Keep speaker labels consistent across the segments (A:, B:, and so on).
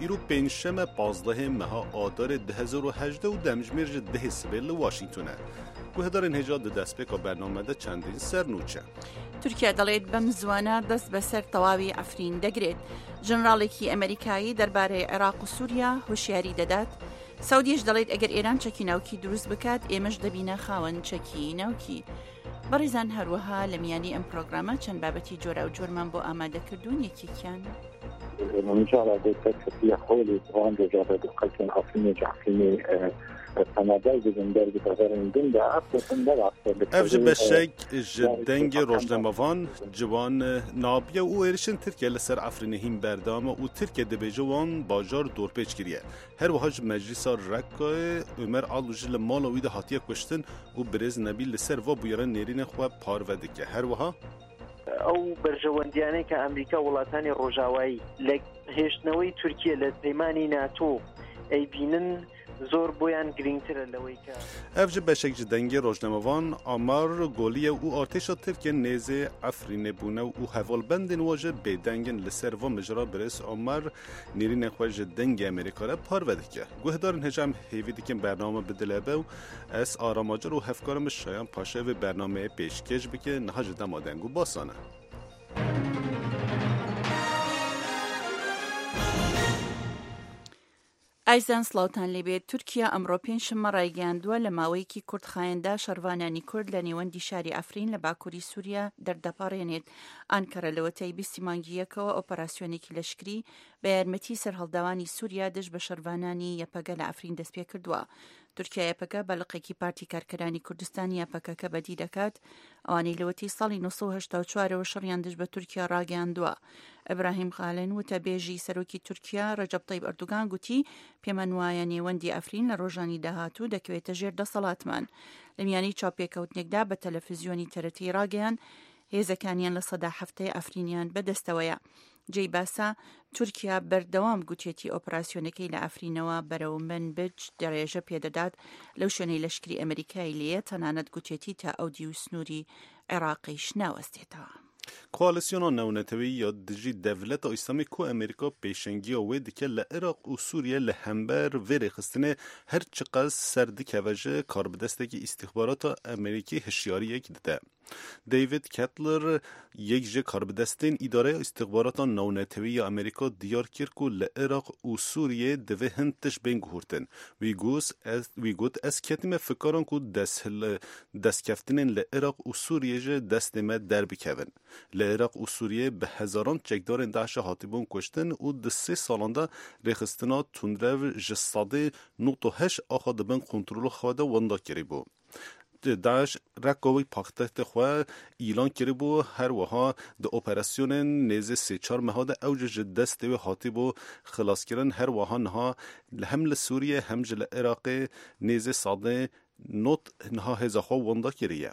A: ایرو پنجشنبه 15 ماه آذر 2018 و دمجمیر ده سبیل واشنگتونه. گوهدار انهجاد دست پێک برنامه ده چندین سەرنوچە.
B: تورکیا دەڵێت بەم زوانە دەست بەسەر تەواوی ئەفرین دەگرێت. ژەنراڵێکی ئەمریکایی دەربارەی عێراق و سووریا هۆشیاری دەدات. سەعودیش دەڵێت ئەگەر ئێران چەکی ناوکی دروست بکات ئێمەش دەبینە خاوەن چەکی ناوکی. بەڕێزان هەروەها لە میانی ئەم پرۆگرامە چەند بابەتی جۆرا و جۆرمان بۆ ئامادەکردوون یەکێکیان.
C: نجعل في حول طبعا جابت قلت عاصمة جعفريني سنادای بزندر بتغیرن دن در اصل در
A: افج بشک جدنگ روزنامه‌وان جوان نابیه و ایرشن ترکیه لسر افرینهیم بردامه و ترکیه دبیجوان باجار دورپیچ کریه. هر وحاج مجلس رکای عمر آلوجل مالوی ده هاتیه کشتن و برز نبیل لسر و بیارن نیرین خواه پارودی که هر وها
D: او برجواندیانه که امریکا ولاتانی روجاوایی لهشتنوی ترکیه لپیمانی ناتو ای بینن زور بویان گرینگتره لوی که
A: افج بشک جدنگی روزنامه‌وان آمار گولیه و ارتش ترکیه نیزه افرین بونه و حوال بندن واجه بیدنگن لسر و مجرا برس آمار نیرین خواه جدنگ امریکا را پارودی که گوهدارن هجم هیویدی که برنامه بدلبه و از آراماجر و هفکارم شایان پاشه و برنامه پیشکش بکه نهاج دمادنگو باسانه.
B: ئایزان سڵاوتان لێبێت تورکیا ئەمڕۆ پێنجشەممە ڕایگەیاندووە لە ماوەیەکی کورتخایەندا شەڕوانانی کورد لە نێوەندی شاری ئەفرین لە باکووری سووریا دەردەپەڕێنێت. ئانکەرە لەوەتەی 20 مانگی یەکەوە ئۆپەراسیۆنێکی لەشکری بە یارمەتی سەرهەڵداوانی سووریا دژ بە شەڕوانانی یەپەگە لە ئەفرین دەست پێ کردووە. تورکیا یەپەکە بەلقێکی پارتی کارکەرانی کوردستانی یەپەکەکە بەدی دەکات ئەوانەی لەوەتی ساڵی 1984ەوە شەڕیان دژ بە تورکیا ڕاگەیاندووە. ئەبراهیم خالن وتەبێژی سەرۆکی تورکیا ڕەجەب تەیب ئەردوگان گوتی پێمان وایە نێوەندی ئەفرین لە ڕۆژانی داهاتوو دەکەوێتە ژێر دەسەڵاتمان. لە میانی چاوپێکەوتنێکدا بە تەلەڤیزیۆنی تەرەتی ڕاگەیان هێزەکانیان لە سەدا هەفتەی ئەفرینیان بەدەستەوەیە. جێی باسا تورکیا بەردەوام گوتێتی ئۆپراسیۆنەکەی لە ئەفرینەوە بەرەو منبج دەڕێژە پێدەدات لەو شوێنەی لەشکری ئەمریکای لێیە تەنانەت گوتێتی تا ئەودی و سنووری عێراقیش ناوەستێتەوە.
A: کوالسیۆنا نەونەتەوەی یا دژی دەڤلەتە ئیسلامی کو ئەمریکا پێشەنگیە وێ دکە لە عێراق و سووریا لە هەمبەر vêrê xistinê her çi qas ser dikeve ji karbidestekî îstixbarata Amerîkî hişyariyek dide. David Kettler yek ji karbidestên îdareya îstixbarata navnetewî ya Amerîka diyar kir ku li Iraq û Sûriyê divê hin tiş bên guhurtin. Wî got ez ketime fikaran ku destkeftinên li Iraq û Sûriyê ji destê me derbikevin. Li Iraq û Sûriyê bi hezaran çekdarên Daişê hatibûn kuştin û di 3 salan da rêxistina tundrev ji sadê 9.8 axa dibin kontrola xwe de wenda kirîbû. داعش رکوی پاکتت خو ایلان کردی بو هر وها د اپراسیون نیز 3-4 ماه د اوج دست و هاتی بو خلاص کردن هر وها نه هم ل سوریه هم جل عراق نیز ساده نوت نه هزاخو وندا کریه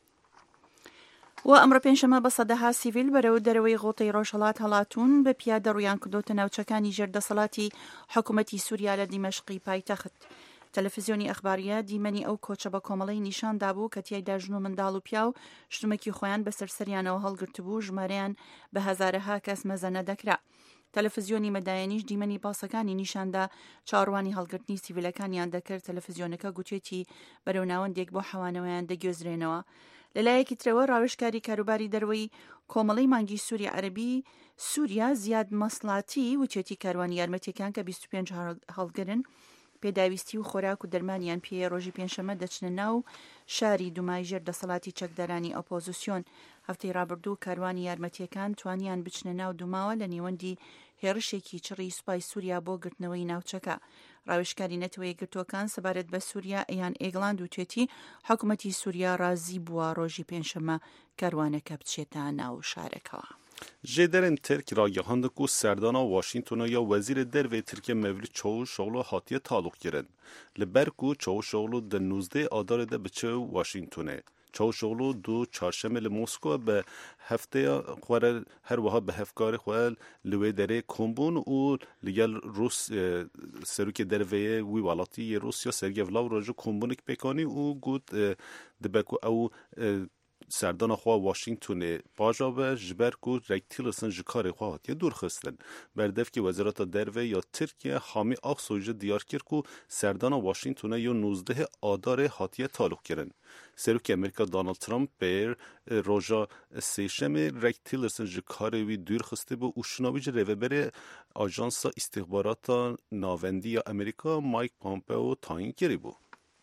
B: و ئەمڕۆ پێنجشەممە بە سەدەها سیڤیل بەرەو دەرەوەی غۆتەی ڕۆژهەڵات هەڵاتون بە پیادە ڕویان کردوتە ناوچەکانی ژێردەسەڵاتی حکوومەتی سووریا لە دیمەشقی پایتەخت. تەلەڤیزیۆنی ئەخباریە دیمەنی ئەو کۆچە بە کۆمەڵەی نیشاندا بوو کە تیایدا ژن و منداڵ و پیا و شتومەکی خۆیان بەسەر سەریانەوە هەڵگرتبوو ژمارەیان بە هەزارەها کەس مەزەنە دەکرا. تەلەڤیزیۆنی مەدایەنیش دیمەنی پاسەکانی نیشاندا چاڕوانی هەڵگرتنی سیڤیلەکانیان دەکرد. تەلەڤیزیۆنەکە گوتێتی بەرەو ناوەندێک بۆ حەوانەوەیان دەگوێزرێنەوە. لەلایەکی ترەوە ڕاوێژکاری کاروباری دەرەوەی کۆمەڵەی مانگی سووری عەرەبی سووریا زیاد مەسڵاتی وچێتی کاروانی یارمەتیەکان کە 25 هەڵگرن پێداویستی و خۆراک و دەرمانیان پێ ڕۆژی پێنجشەممە دەچنە ناو شاری دومای ژێردەسەڵاتی چەکدارانی ئۆپۆزیسیۆن. هەفتەی ڕابردوو کاروانی یارمەتیەکان توانیان بچنە ناو دوماوە لە نێوەندی هێرشێکی چڕی سوپای سووریا بۆ گرتنەوەی ناوچەکە. ڕاوێژکاری نەتەوەی گرتوەکان سەبارەت بە سووریا ئەیان ئێگڵاند و توێتی حکوومەتی سووریا رازی بووە ڕۆژی پێنجشەممە کاروانەکە بچێتە ناو شارەکەوە.
A: جدرن ترک را گهاند کو سردانا واشنگتن یا وزیر دروی ترکیه مولود چاوشوغلو هاتیه تعلق گرفت. لبر کو چاوشوغلو د 19 آذر ده بچه واشنگتنه. چاوشوغلو دو چهارشنبه ل مسکو به هفته خوار هر وها به هفکار خوال لوی دره کومبون و لیال روس سروک دروی وی والاتی روسیا سرگی ولاو راجو کومبونک پکانی و گود دبکو او سردان خوا واشنگتن باجا به جبر کو ریک تیلرسن جکار خوا هاتیه دور خستن بردف که وزارت دروه یا ترکیه حامی آخسویج دیار کرد کو سردان واشنگتن یا 19 آدار هاتیه تعلق کرن. سروک امریکا دونالد ترامپ بر روژا سیشم ریک تیلرسن جکار وی دور خسته بو اوشناویج روبر آژانس استخبارات ناوندی یا امریکا مایک پامپئو تعیین کردی بو.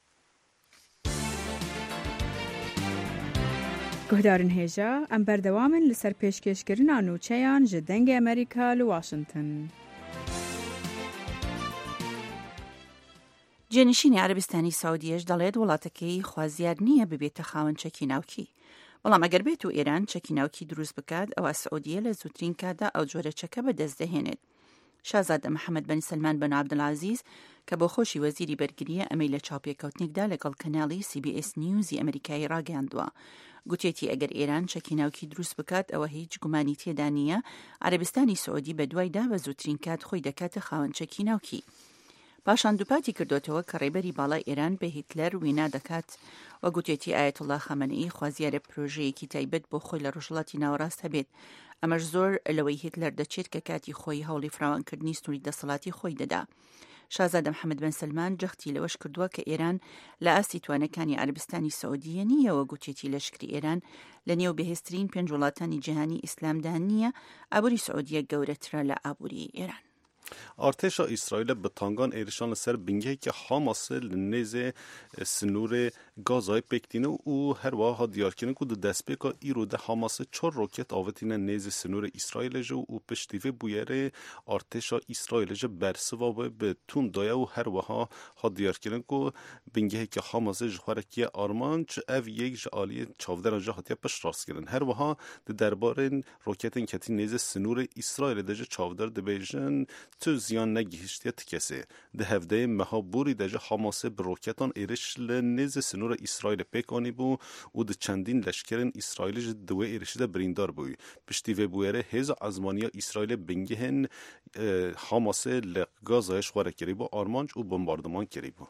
E: گهدارن هیجا ام بردوامن لسر پیشکشکرنا نوچیان جدنگ امریکا لواشنطن.
B: جێنشینی عربستانی سعودیەش دەڵێت وڵاتەکەی خوازیار نییە ببێتە خاوەن چەکی ناوکی. بەڵام ئەگەر بێت و ئێران چەکی ناوکی دروست بکات ئەوە سعودیە لە زووترین کاتدا ئەو جۆرە چەکە بەدەست دەهێنێت. شازادە محەممەد بن سلمان بن عەبدولعەزیز کە بۆ خۆشی وەزیری بەرگریە ئەمەی لە چاوپێکەوتنێکدا لەگەڵ کەناڵی CBS نیوزی ئەمریکایی ڕاگەاندووە. گوتێتی ئەگەر ئێران چەکی ناوکی دروست بکات ئەوە هیچ گومانی تێدا نییە عەربستانی سعودی بە دوایدا بە زووترین کات خۆی دەکاتە خاوەن چەکی ناوکی. پاشان دووپاتی کردوتەوە کە ڕێبەری باڵای ئێران بە هیتلەر وینا دەکات و گوتێتی ئایەتوڵا خەمەنەئی خوازیارە پرۆژەیەکی تایبەت بۆ خۆی لە ڕۆژهەڵاتی ناوەڕاست هەبێت. ئەمەش زۆر لەوەی هیتلەر دەچێت کە کاتی خۆی هەوڵی فراوانکردنی سنووری دەسەڵاتی خۆی دەدا. شازادە محەممەد بن سلمان جەختی لەوەش کردووە کە ئێران لە ئاستی توانەکانی عەربستانی سعودیە نییەوە گوتێتی لەشکری ئێران لە نێو بەهێزترین 5 وڵاتانی جیهانی ئیسلامدا نییە ئابووری سعودیە گەورەترە لە ئابووری ئێران.
A: ارتشا اسرائیل به تانگان ایرشان سر بنگه که حماس لنیز سنور گازای پکتینه و هر واحد دیار کنه که دست بکا ایرو ده حماس 4 روکت آوتینه نیز سنور اسرائیل جو و پشتیوه بویره ارتشا اسرائیل جو برسوا به تون دایا و هر واحد دیار کنه که بنگه که حماس جوارکی آرمان چه او یک جالی چاودر جا هاتیا پشت راست کردن هر واحد درباره روکتن کتی نیز سنور اسرائیل ده چاودر دبیجن تو زیان نگیشتیت کسی ده هفته مها بوری دجا حماسه بروکتان ایرش لنز سنور اسرائیل پیکانی بو و ده چندین لشکرین اسرائیل دوه ایرش ده بریندار بوی پشتی و بویره هز ازمانیا اسرائیل بنگهن حماسه لغازایش خواره کری بو آرمانج و بمباردمان کری بو.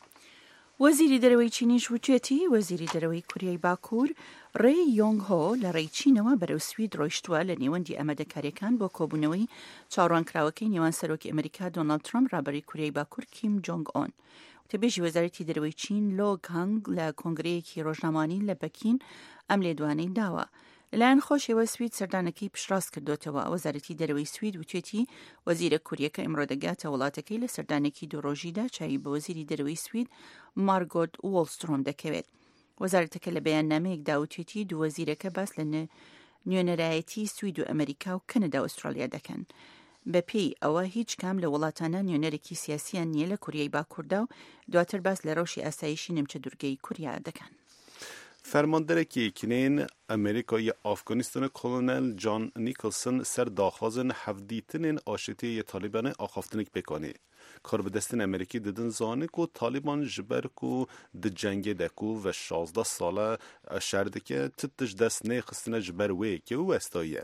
B: وەزیری دەرەوەی چینیش وچێتی وەزیری دەرەوەی کوریای باکوور ڕێ یۆنگ هۆ لە ڕێی چینەوە بەرەو سوید ڕۆیشتووە لە نێوەندی ئەمەدەکاریەکان بۆ کۆبوونەوەی چاوەڕوانکراوەکەی نێوان سەرۆکی ئەمریکا دۆناڵد ترامپ ڕابەری کوریای باکوور کیم جۆنگ ئۆن. وتەبێژی وەزارەتی دەرەوەی چین لۆ گانگ لە کۆنگرەیەکی ڕۆژنامانی لە پەکین ئەم لێدوانەی داوە. لەلایەن خۆشیەوە سوید سەردانەکەی پشتڕاست کردوتەوە. وەزارەتی دەرەوەی سوید وتێتی وەزیرە کوریەکە ئەمڕۆ دەگاتە وڵاتەکەی لە سەردانێکی دوڕۆژیدا چاوی بە وەزیری دەرەوەی سوید مارگۆت وۆڵسترۆم دەکەوێت. وەزارەتەکە لە بەیاننامەیەکدا وتێتی دوو وەزیرەکە باس لە نوێنەرایەتی سوید و ئەمریکا و کەنەدا و ئوسترالیا دەکەن. بە پێی ئەوە هیچ کام لە وڵاتانە نوێنەرێکی سیاسیان نییە لە کوریای باکووردا و دواتر باس لە ڕەوشی ئاسایشی نەمچە دوورگەی کوریا دەکەن.
A: فرماندار که کنین امریکای افغانستان کلونل جان نیکلسن سر داخوازن هفدیتن آشتی طالبان آخافتنک بکنه. کار به دستن امریکی دادن زانه که طالبان جبر که د جنگ دکو و 16 ساله شرده که تتش دست نه خستنه جبر وی که او استایه.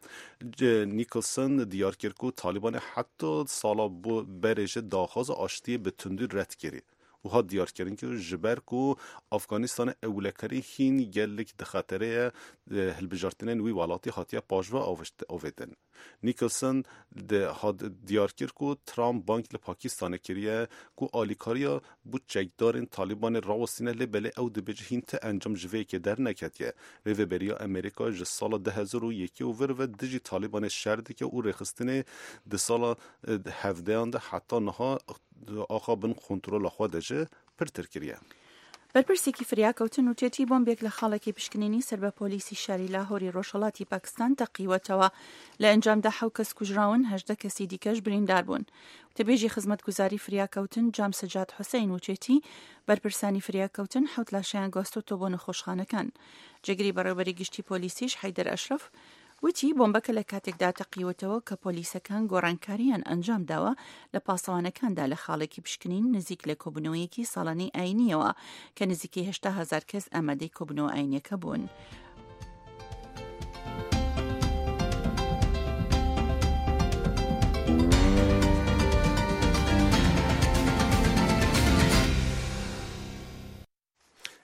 A: نیکلسن دیار کرد که طالبان حتی سالا برش داخواز آشتی به تندی رد کرد. و ها دیار کردن که جبر کو افغانستان اولکری هین گلک دخاطره هلبجارتنن وی والاتی هاتیا پاجوا آویدن. نیکلسن دیار کرد که ترامپ بانک لپاکستان کریه که آلیکاریا بود چکدارن طالبان راوستینه لبله او دبج هینت انجام جوه که در نکتیه و بریا امریکا جه سال 2001 و ور و دجی طالبان شرده که او رخستنه ده سال 17 ده حتی نها آخا بن کنترل خودشه پرتر کریه.
B: بەرپرسێکی فریاکەوتن و تێتی بۆمبێک لە خاڵێکی پشکنینی سەر بە پۆلیسی شاری لاهۆری ڕۆژهەڵاتی پاکستان تەقیوەتەوە لە ئەنجامدا 7 کەس کوژراون 18 کەسی دیکەش بریندار بوون. وتەبێژی خزمەتگوزاری فریاکەوتن جام سەجاد حوسەین وچێتی بەرپرسانی فریاکەوتن 7 لاشەیان گواستۆتەوە بۆ نەخۆشخانەکان. جێگری بەڕێوەبەری گشتی پۆلیسیش حەیدەر ئەشرەف وتی بۆمبەکە لە کاتێکدا تەقیوەتەوە کە پۆلیسەکان گۆڕانکاریان ئەنجام داوە لە پاسەوانەکاندا لە خاڵێکی پشکنین نزیک لە کۆبوونەوەیەکی ساڵانەی ئاینیەوە کە نزیکی 8,000 کەس ئامادەی کۆبوونەوە ئاینیەکە بوون.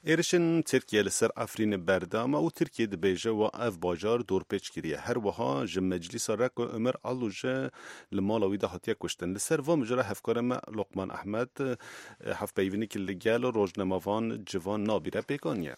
A: ایرشن ترکیه لسر افرین بردام و ترکیه دبیجه و اف باجار دور پیچ کریه هر وها جم مجلس رک و عمر علوجه لمالاوی ده هاتیه کشتن لسر و مجرا هفکار ما لقمان احمد هف بیونی که لگل و روزنموان جوان نابیره پیکانیه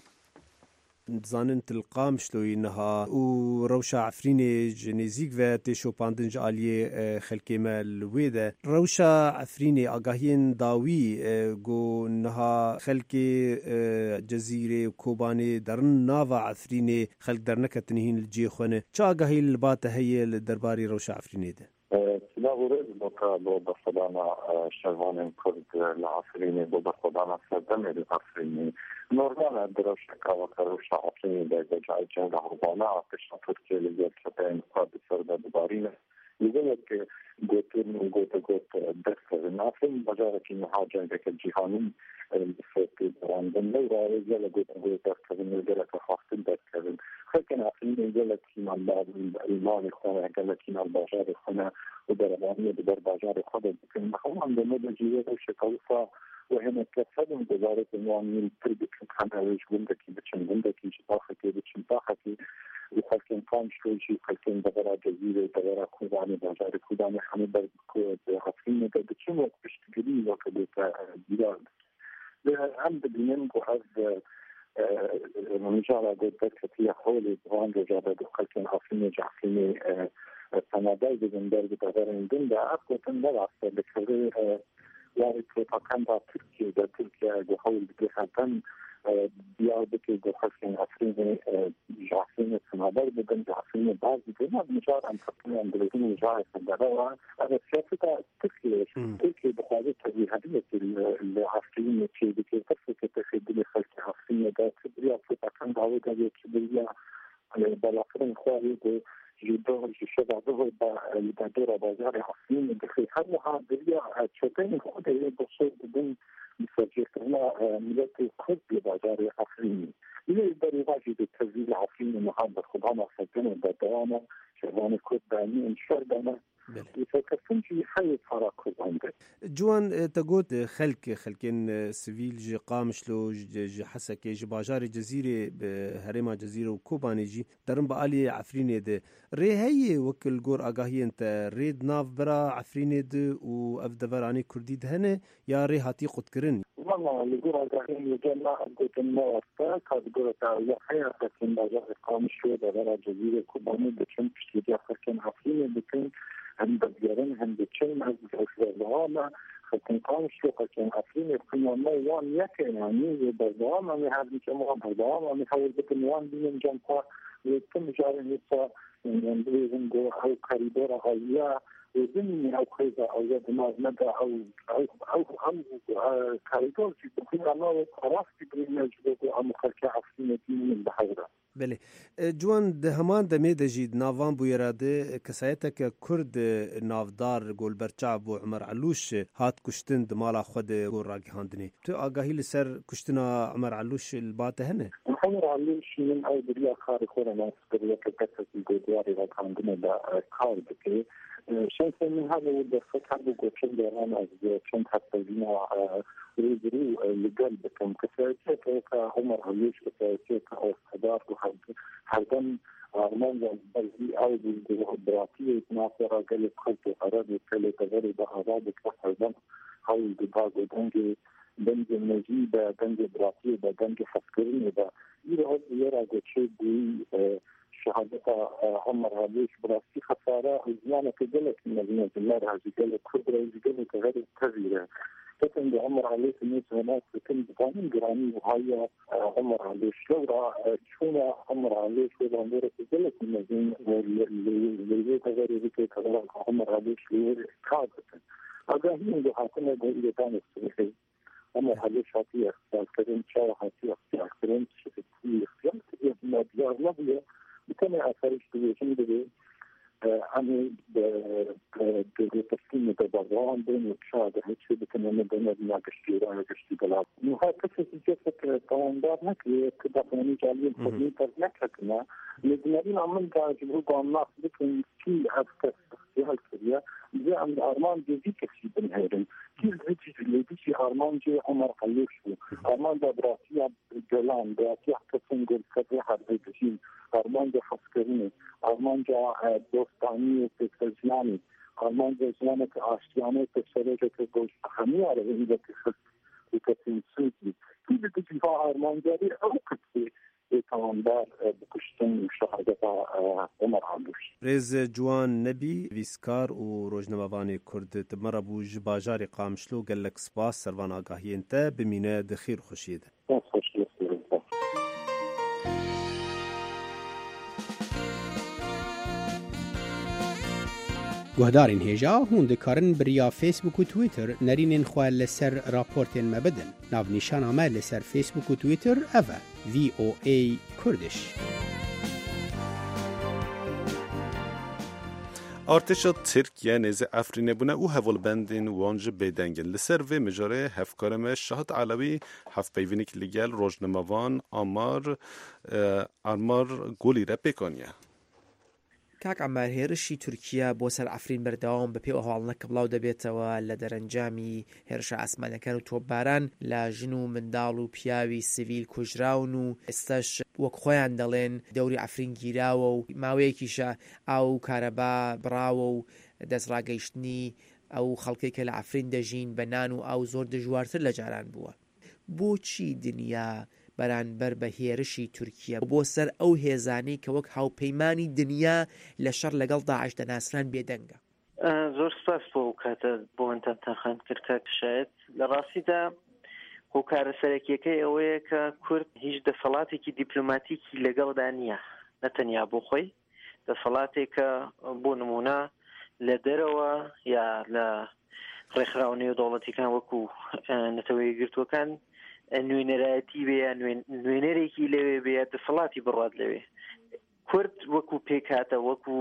F: زانن تلقام شلوی نها و روشا عفرین جنزیک و تشو پاندنج آلیه خلکی مال ویده روشا عفرین آگاهین داوی گو نها خلکی جزیره کوبانی درن ناوا عفرین خلق در نکتنهین الجی خونه چه آگاهی البات هی درباری روشا عفرینی ده؟
C: لا ورد بو بصدانا شغوان كرد العفريني بو بصدانا سردم العفريني نورمال دروش كاوكروش عفريني بجاي جنگ هربانا عطش تركيا اللي كتاين قاد سردا دبارينا لذلك قوتين قوت دكتور النافين بجارك المحاجة ذاك الجهاني في براندن لورا رجال قوت دكتور رجال كفافتن دكتور خلكنا عفريني رجال كيما بعض المال خونه قال كيما البجار خونه ودربانية بدرباجار خده لكن نحن عندما نجيب شكوفة وهنا كثير وزارة الموانين تربك كان وجودكي بتشندكي شطاخكي بتشنطاخكي وخلكن قام شوي خلكن دغرا جزيرة دغرا كوداني باجار كوداني حمد عفرين بتشم وقت بشتغلي وقت بيراد عند بينن وهذا مجال قدرت كثير حول بران رجال خلكن عفرين جعفرين سنادای بزندر بدارن دنده اقوتن نراسته بکره یاری پروپاگان با ترکیه در ترکیه گو حول بگیرن بیار بکی گو خلقین عفرین جعفرین سنادای بدن جعفرین باز بدن مجار انتقلی اندلزین مجار سندره و سیاستا ترکیه بخواهد تبیهدیه العفرین چی بکی تفسه که تخیدلی خلق عفرین در تبریا پروپاگان داوی داوی تبریا بالافرین خواهی گو جدول شباب ظهر بدور بازار عفرين دخل هذا دريا شتين خده بصوت بدون مسجلنا ملتي خد ببازار عفرين اللي يقدر واجد التسجيل عفرين محمد خدانا سجنه بدوانا شغلانه كود بانين شردنا يفكرون في حي تراكز عنده
F: جوان تقول خلكين سيفيل جي قامشلو جي حسكي جي باجار جزيرة هرما جزيرة وكوباني جي درن بقالي عفرين ده ري هي وكل جور آگاهي انت ريد ناف برا عفرين ده وافدفراني كردي دهنه يا ري هاتي قد كرن
C: والله الجور آگاهي يجمع قد النواستا كاد جور تاوية حياة لكن باجار قامشلو برا جزيرة كوباني بچن پشتيدي خلكين عفرين بكن هم بديرن هم بچن از الوهاما خلكين قامشلو خلكين عفرين يكون وان يكن يعني بردوام هم يهدي كما بردوام هم يحاول بكن وان بين جنبا ويتم جاري نصا يعني بليزن جو أو كاريدورا غالية وزني أو خيزة أو يد ما مدى أو كاريدور في بكين الله خرافي بريمج بكو أم خلكي عفرين من البحورة
F: بله جوان ده همان دمه ده جید ناوان بو یراده کسایتا که کرد نافدار گول برچاب و عمر علوش هات کشتن دمالا خود گول راگهاندنی تو آگاهی لسر کشتنا عمر علوش الباته هنه؟
C: عمر علوش من او دریا خاری خورا ناس دریا كبتت الجودواري راگهاندنی دا کار بکی شنسه من هذا وده فتح بقو چند دوران از چند حتی دینا روزرو لقلبكم كسايتك عمر علوش كسايتك او استدار وحردن ارمان بلدي او بالديمقراطيه يتناصر قال خلطه اراد يتكلم تغرب اراد حردن حول دباغ ودنجي دنجي نجيبه دنجي براتيه دنجي حسكريني ده يرى يرى شيء شهادة عمر علوش براسي خسارة وزيانة كذلك من مدينة المرهى جدالة كبرى جدالة غير كبيرة لكن بعمر علوش الناس هناك بكل بقانون جراني وهي عمر علوش لورا شونا عمر علوش وضعندورة كذلك من مدينة اللي غير ذكي كذلك عمر علوش اللي كاذبة أقاهين بحاكمة بإلي تاني الصبيحي عمر علوش هاتي اختيار كريم شاو هاتي اختيار كريم شفت اختيار كريم مديار لبيا بكما أثرش بيجين بي عمي بتسليم الضبران بين وشاده هيك بكنا ندنا بناقشتي راقشتي بلاد وهذا قصة جسد طواندار نكلي كدافعني جالين خدمين ترنكتنا لدنالين عمل جاجبه قامناس بكن كي أفكس اختيار كريا زي عند أرمان جزي كسي بنهيرن كي الزيجي اللي بيشي أرمان آرمانجی عمر خلیفی آرمان براتیا گلان براتیا کسان گلکتی حربی بشین آرمان فسکرینی آرمان دوستانی و پسرزیانی آرمان زیانی که آشتیانه پسرزه که گوش همی آره اینجا که کسی سودی توی دیگه آرمان جاری او کسی تمامدار بکشتن شهادت عمر عبدوش
F: رز جوان نبی ویسکار و روزنامه‌وان کرد تمر بوج باجار قامشلو گلک سپاس سروان آگاهی انت بمینه دخیر خوشید.
G: گهدارین هیجا هون دکارن بریا فیسبوک و تویتر نرینین خواه لسر راپورتین مبدن ناو نیشان آمه لسر فیسبوک و تویتر اوه VOA کردش.
A: ارتش ترکیه نز افرین بونه او هولبندین وانج بدنگن لسر و مجاره هفکارم شهاد علوی هف پیوینیک لیگل روزنامه‌وان آمار گولی را بکنیه.
H: کاک عمار هێرشی تورکیا بۆ سەر ئەفرین بەردەوام بەپێ هەواڵنەکە بڵاو دەبێتەوە لە دەرەنجامی هێرشە ئاسمانەکان و تۆپباران لە ژن و منداڵ و پیاوی سیڤیل کوژراون و ئێستاش وەک خۆیان دەڵێن دەوری ئەفرین گیراوە و ماوەیەکیشە ئاو کارەبا بڕاوە و دەستڕاگەیشتنی ئەو خەڵکێک کە لە ئەفرین دەژین بە نان و ئاو زۆر دژوارتر لە جاران بووە. بۆچی دنیا بەرانبەر بە هێرشی تورکیا بۆ سەر ئەو هێزانەی کە وەک هاوپەیمانی دنیا لە شەڕ لەگەڵ داعش دەناسران بێدەنگە؟
D: زۆر سپاس بۆ کاتە بۆوەتان تاخان کرد کاک شایەت. لە ڕاستیدا هۆکارە سەرەکیەکەی ئەوەیە کە کورد هیچ دەسەڵاتێکی دیپلۆماتیکی لەگەڵدا نییە، نەتەنیا بۆ خۆی دەسەڵاتێکە بۆ نمونە لە دەرەوە یا لە ڕێکخراوە نێودەوڵەتیەکان وەکو نەتەوەی گرتووەکان نوێنەرایەتی بێ یا نوێنەرێکی لەوێ بێ دەسەڵاتی بڕات لەوێ. کورد وەکو پێکاتە وەکو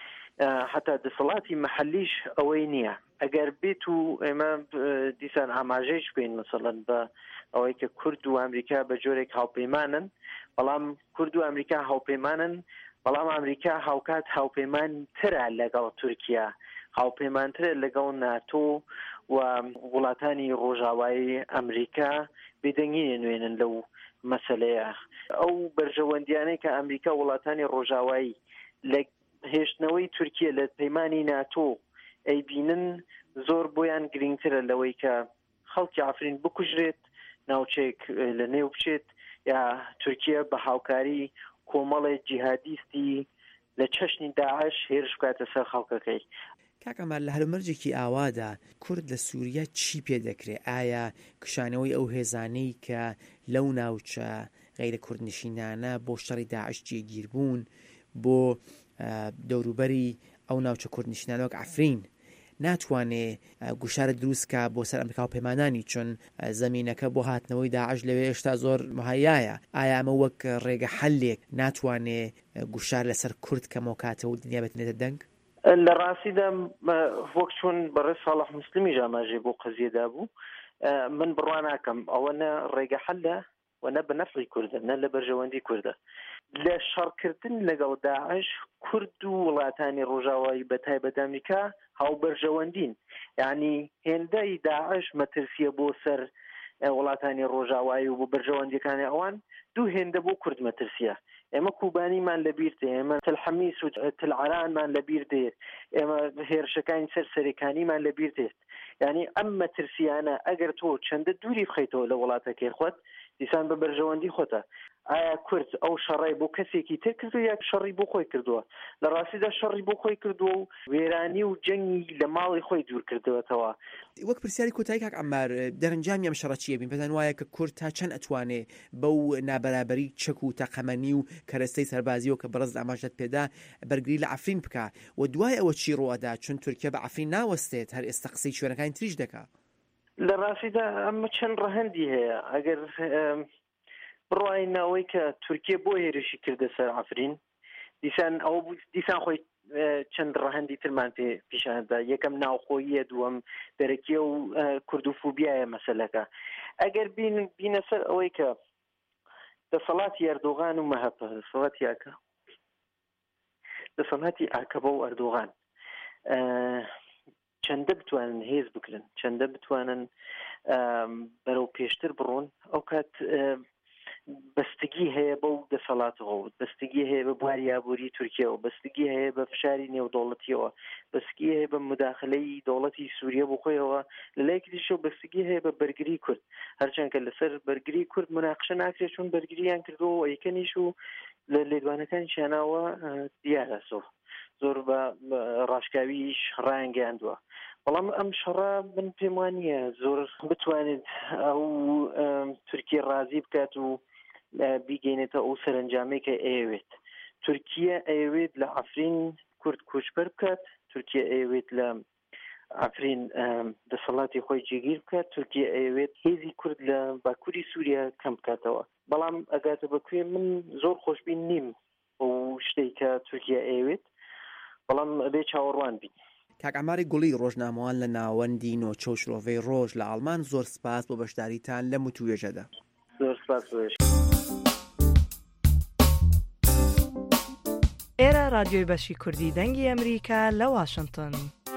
D: حتا دەسەڵاتی مەحەلیش ئەوەی نییە. ئەگەر بێت و ئێمە دیسان ئاماژەیش بین مثلەن بە ئەوەی کە کورد و ئەمریکا بە جۆرێک هاوپەیمانن، بەڵام کورد و ئەمریکا هاوپەیمانن، بەڵام ئەمریکا هاوکات هاوپەیمان ترە لەگەڵ تورکیا، هاوپەیمانترە لەگەڵ ناتۆ و وڵاتانی ڕۆژاوایی ئەمریکا بێدەنگی نوێنن لەو مەسەلەیە. ئەو بەرژەوەندیانەی کە ئەمریکا وڵاتانی ڕۆژاوایی لە هێشتنەوەی تورکیە لە پەیمانی ناتۆ ئەیبینن زۆر بۆیان گرنگترە لەوەی کە خەڵکی ئەفرین بکوژرێت، ناوچەیەک لە نێو بچێت، یا تورکیە بە هاوکاری کۆمەڵێک جیهادیستی لە چەشنی داعش هێرش بکاتە سەر خەڵکەکەی.
H: کاکەمان لە هەلومەرجێکی ئاوادا کورد لە سووریا چی پێ دەکرێت؟ ئایا کشانەوەی ئەو هێزانەی کە لەو ناوچە غەیرە کوردنشینانە بۆ شەڕی داعش جێگیر بوون بۆ دەوروبەری ئەو ناوچە کوردنشینانەوەک ئەفرین ناتوانێ گوشارە دروستکە بۆ سەر ئەمریکا و پەیمانانی، چون زەمینەکە بۆ هاتنەوەی داعش لەوێ هێشتا زۆر مهەیایە. ئایا ئەمە وەک ڕێگە حەلێک ناتوانێ گوشار لەسەر کورد کەمەوە کاتەوە و دنیا بێتنێتە دەنگ؟
D: لە ڕاستیدا وەک چۆن بەڕێز ساڵح موسڵمی ئاماژێ بۆ قەزیەدا بوو، من بڕوا ناکەم ئەوە نە ڕێگە حەلە و نە بە نەفعی کوردە، نە لە بەرژەوەندی کوردە. لە شەڕکردن لەگەڵ داعش کورد و وڵاتانی ڕۆژاوایی بە تایبەت ئەمریکا هاوبەرژەوەندین، یعنی هێندەی داعش مەترسیە بۆ سەر وڵاتانی ڕۆژاوایی و بۆ بەرژەوەندیەکانی ئەوان، دوو هێندە بۆ کورد مەترسیە. ئێمە کوبانیمان لەبیر دێ، ئێمە تەلحەمیس و تەلعەرانمان لەبیر دێت، ئێمە هێرشەکانی سەرسەرەکانیمان لەبیر دێت. یعنی ئەم مەترسیانە ئەگەر تۆ چەندە دووری بخەیتەوە لە وڵاتەکەی خۆت دیسان بە بەرژەوەندی خۆتە. ئایا کورد ئەو شەڕی بۆ کەسێکی تر کردو یا شەڕی بۆ خۆی کردووە؟ لە ڕاستیدا شەڕی بۆ خۆی کردووە و وێرانی و جەنگی لە ماڵی خۆی دوور کردوێتەوە.
H: وەک پرسیاری کۆتایی کاک عەمار، دەرەنجامی ئەم شەڕە چییە بین؟ پێتان وایە کە کورد تا چەند ئەتوانێ بەو نابەرابەری چەک و تەقەمەنی و کەرەستەی سەربازیەوە کە بەڕز ئاماژەت پێدا بەرگری لە ئەفرین بکە و دوای ئەوە چی ڕۆئەدا؟ چون تورکیا بە ئەفرین ناوەستێت، هەر ئێستا قسەی شوێنەکانی تریش دەکات.
D: لە ڕاستیدا ئەمە چەند ڕەهەندی هەیە. ئەگەر بڕواینەوەی کە تورکیە بۆ هێرشی کردە سەر ئەفرین، دیسان خۆی چەند ڕەهەندی ترمان پیشاندا. یەکەم ناوخۆییە، دووەم دەرەکیە و کوردوفوبیایە مەسەلەکە. ئەگەر بینە سەر ئەوەی کە دەسەڵاتی ئەردۆغان و مەهەپە دەسەڵاتی ئاکەبە و ئەردۆغان چەندە بتوانن هێز بکرن چەندە بتوانن بەرەو پێشتر بڕۆن ئەو کات بەستگی هەیە بەو دەسەڵاتەوە بەستگی هەیە بە بواری یابووری تورکیەوە بەستگی هەیە بە فشاری نێودەوڵەتیەوە بەستگی هەیە بە مداخلەی دەوڵەتی سووریە بۆ خۆیەوە لەلایەکی دیشە بەستگی هەیە بە بەرگری کورد هەرچەندکە لەسەر بەرگری کورد مناقشە ناکرێت چون بەرگریان کردەوە یەکەنیش و لە لێدوانەکانی شاناوە دیارە زۆر بە ڕاشکاویش ڕایانگەاندووە بەڵام ئەم شەڕە من پێم وانییە زۆر بتوانێت ئەو تورکیە ڕازی بکات و بیگەینێتە ئەو سەرنجامەی کە ئەیەوێت تورکیە ئەیەوێت لە عەفرین کورد کوچبەر بکات تورکیە ئەیەوێت لە عەفرین دەسەڵاتی خۆی جێگیر بکات تورکیە ئەیەوێت هێزی کورد لە باکووری سووریا کەم بکاتەوە بەڵام ئەگاتە بەکوێ من زۆر خۆشبین نیم ئەو شتێک کە تورکیە ئەیەوێت بەڵام ئەبێ چاوەڕوان بین.
H: کاک ئەماری گوڵی ڕۆژنامەوان لە ناوەندی نۆچە و شرۆڤەی ڕۆژ لە ئاڵمان زۆر سپاس بۆ بەشداریتان لە متوێژەدا.
D: زۆر سپاس.
I: ئێرە رادیۆی بەشی کوردی دەنگی ئەمریکا لە واشنگتن.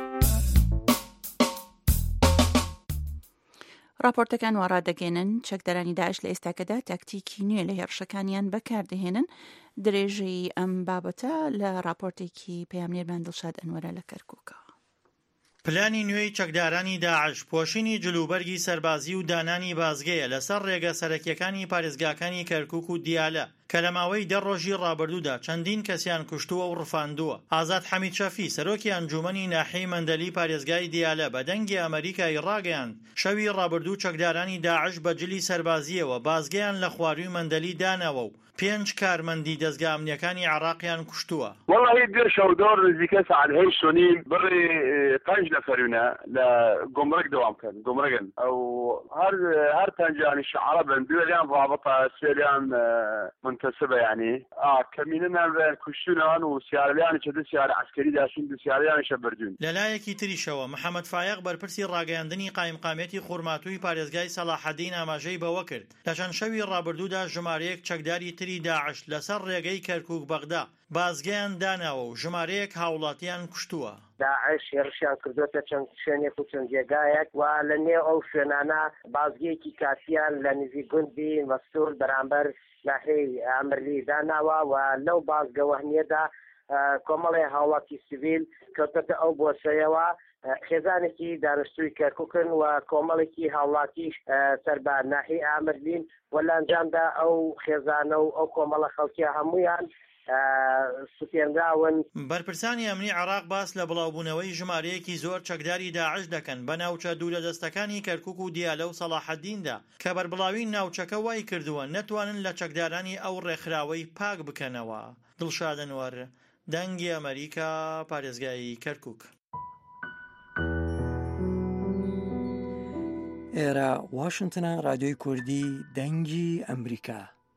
B: راپۆرتەکان وا ڕادەگەێنن چەکدەرانی داعش لە ئێستاکەدا تاکتیکی نوێ لە هێرشەکانیان بەکاردەهێنن. درێژەی ئەم بابەتە لە راپۆرتێکی پەیامنێرمان دڵشاد ئەنوەرە لە کەرکووکە.
J: پلانی نوێی چەکدارانی داعش پۆشینی جلوبەرگی سەربازی و دانانی بازگەیە لەسەر ڕێگە سەرەکیەکانی پارێزگاکانی کەرکووک و دیالە کە لە ماوەی 10 ڕۆژی ڕابردوودا چەندین کەسیان کوشتووە و ڕفاندووە. ئازاد حەمید شەفی سەرۆکی ئەنجومەنی ناحیەی مەندەلی پارێزگای دیالە بە دەنگی ئەمریکای ڕاگەیاند شەوی ڕابردوو چەکدارانی داعش بە جلی سەربازیەوە بازگەیان لە خواروی مەندەلی داناوە و 5 کارمەندی دەستگا ئەمنیەکانی عێراقیان کوشتووە.
K: والله دێر شەودۆر نزیکە ساعت 8 نیم بڕێ 5 نەفەرونە لە گۆمرەک دەوام کردن گۆمرەگن ئەو هەر پەنجانی شعرە بن دوێریان ڕابطە سێریان منتەسبە یعنی کەمینەمان بە کوشتنەوەن و سیارەلیانی چە دو سیارە عسکەری داشین دو سیارەیانیشە بردوون.
J: لەلایەکی تریشەوە محەممەد فایق بەرپرسی ڕاگەیاندنی قایمقامێتی خوڕماتووی پارێزگای سەلاحەدین ئاماژەی بەوە کرد لە چەند شەوی ڕابردوودا ژمارەیەک چەکداری تری داعش لەسەر ڕێگەی کەرکووک بەغدا بازگەیان داناوە و ژمارەیەک هاوڵاتیان کوشتووە.
L: داعش هێرشیان کردوتە چەند شوێنێک و چەند جێگایەک و لە نێو ئەو شوێنانە بازگەیەکی کافیان لە نزیک گوندی مەستور بەرامبەر ناحیەی ئامرلی داناوە و لەو بازگە وەهمیەدا کۆمەڵی هاوڵاتی سیڤیل کەوتەتە ئەو بۆچەیەوە خێزانێکی دانیشتووی کەرکووکن و کۆمەڵێکی هاوڵاتیش سەر بە ناحیەی ئامرلین و لە ئەنجامدا ئەو خێزانە و ئەو کۆمەڵە خەڵکیە هەمویان سوپێنراون.
J: بەرپرسانی ئەمنی عێراق باس لە بڵاوبوونەوەی ژمارەیەکی زۆر چەکداری داعش دەکەن بە ناوچە دوورە دەستەکانی کەرکووک و دیالە و سەلاحەدیندا کە بەربڵاوی ناوچەکە وای کردووە نەتوانن لە چەکدارانی ئەو ڕێکخراوەی پاک بکەنەوە. دڵشاد ئەنوەر دەنگی ئەمریکا پارێزگای کەرکووک.
M: ئێرە واشنگتنە رادیۆی کوردی دەنگی ئەمریکا.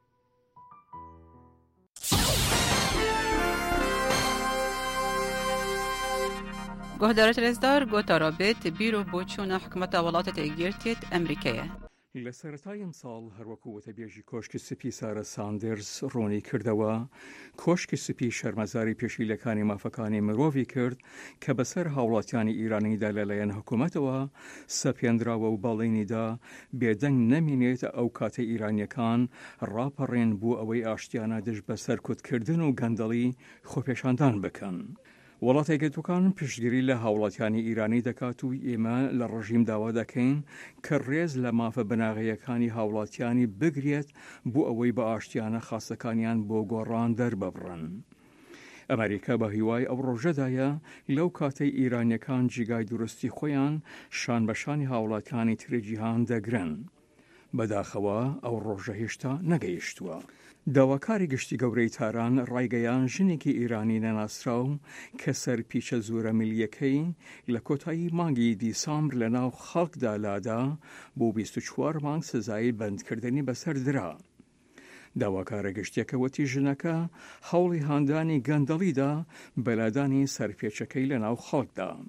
N: گۆهدارە رێزدار گۆتارا بێت بیرۆ بۆ چوونە حکومەتە وڵاتە تێگیرتێت ئەمریکایە.
O: لە سەرەتای ئەم ساڵ هەروەکو وتەبێژی کۆشکی سپی سارە ساندرز ڕوونی کردەوە کۆشکی سپی شەرمەزاری پێشیلەکانی مافەکانی مرۆڤی کرد کە بەسەر هاوڵاتیانی ئیرانیدا لەلایەن حکوومەتەوە سەپێنراوە و باڵێنیدا بێدەنگ نەمینێت ئەو کاتە ئیرانیەکان ڕاپەڕێن بۆ ئەوەی ئاشتیانە دژ بە سەرکوتکردن و گەندەڵی خۆپێشاندان بکەن. وڵاتە یەکگرتووەکان پشتگیری لە هاوڵاتیانی ئیرانی دەکات و ئێمە لە ڕژیم داوا دەکەین کە ڕێز لە مافە بناغەیەکانی هاوڵاتیانی بگرێت بۆ ئەوەی بە ئاشتیانە خاستەکانیان بۆ گۆڕان دەرببڕن. ئەمریکا بە هیوای ئەو ڕۆژەدایە لەو کاتەی ئیرانیەکان جیگای دروستی خۆیان شان بەشانی هاوڵاتیانی ترێجیهان دەگرن. بەداخەوە ئەو ڕۆژە هێشتا نەگەیشتووە. داواکاری گشتی گەورەی تاران ڕایگەیان ژنێکی ئیرانی نەناسراو کە سەرپیچە زۆرە میلیەکەی لە کۆتایی مانگی دیسامبر لە ناو خەڵکدا لادا بۆ 24 مانگ سزای بەندکردنی بەسەر درا. داواکارە گشتیەکەوەتی ژنەکە هەوڵی هاندانی گەندەڵیدا بەلادانی سەرپێچەکەی لە ناو خەڵکدا.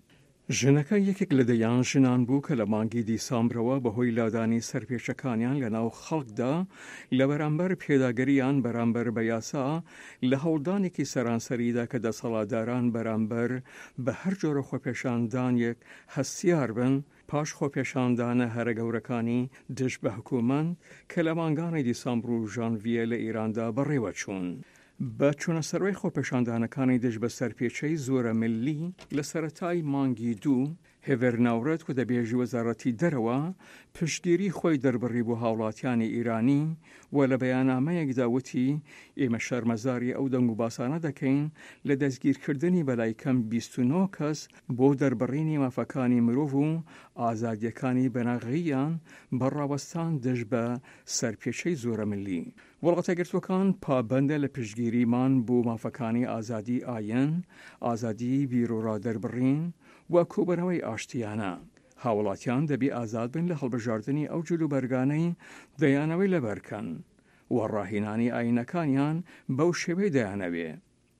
O: ژنەکە یەکێک لە دەیان ژنان بوو کە لە مانگی دیسامبرەوە بەهۆی لادانی سەرپێچەکانیان لە ناو خەڵکدا لە بەرامبەر پێداگەریان بەرامبەر بە یاسا لە هەوڵدانێکی سەرانسەریدا کە دەسەڵاتداران بەرامبەر بە هەر جۆرە خۆپێشاندانێک هەستیار بن پاش خۆپێشاندانە هەرە گەورەکانی دژ بە حکوومەت کە لە مانگانی دیسامبر و ژانڤیە لە ئیراندا بەڕێوە چوون. بە چوونەسەرۆی خۆپێشاندانەکانی دژ بە سەرپێچەی زۆرە ملی لە سەرەتای مانگی 2 هێڤێرناورەت و دەبێژی وەزارەتی دەرەوە پشتگیری خۆی دەربڕی بۆ هاوڵاتیانی ئیرانی و لە بەیانامەیەکدا وتی ئێمە شەرمەزاری ئەو دەنگ و باسانە دەکەین لە دەستگیرکردنی بەلای کەم 29 کەس بۆ دەربڕینی مافەکانی مرۆڤ و ئازادیەکانی بەناغییان بەڕاوەستان دژ بە سەرپێچەی زۆرە ملی. وڵاتە گرتوەکان پابەندە لە پشتگیریمان بۆ مافەکانی ئازادی ئاین، ئازادی بیرۆڕادەربڕین و کۆبەرەوەی ئاشتیانە. هاوڵاتیان دەبی ئازاد بن لە هەڵبژاردننی ئەو جلوبەرگانەی دەیانەوەی لەبەرکەن و ڕاهێنانی ئاینەکانیان بەو شێوەی دەیانەوێ.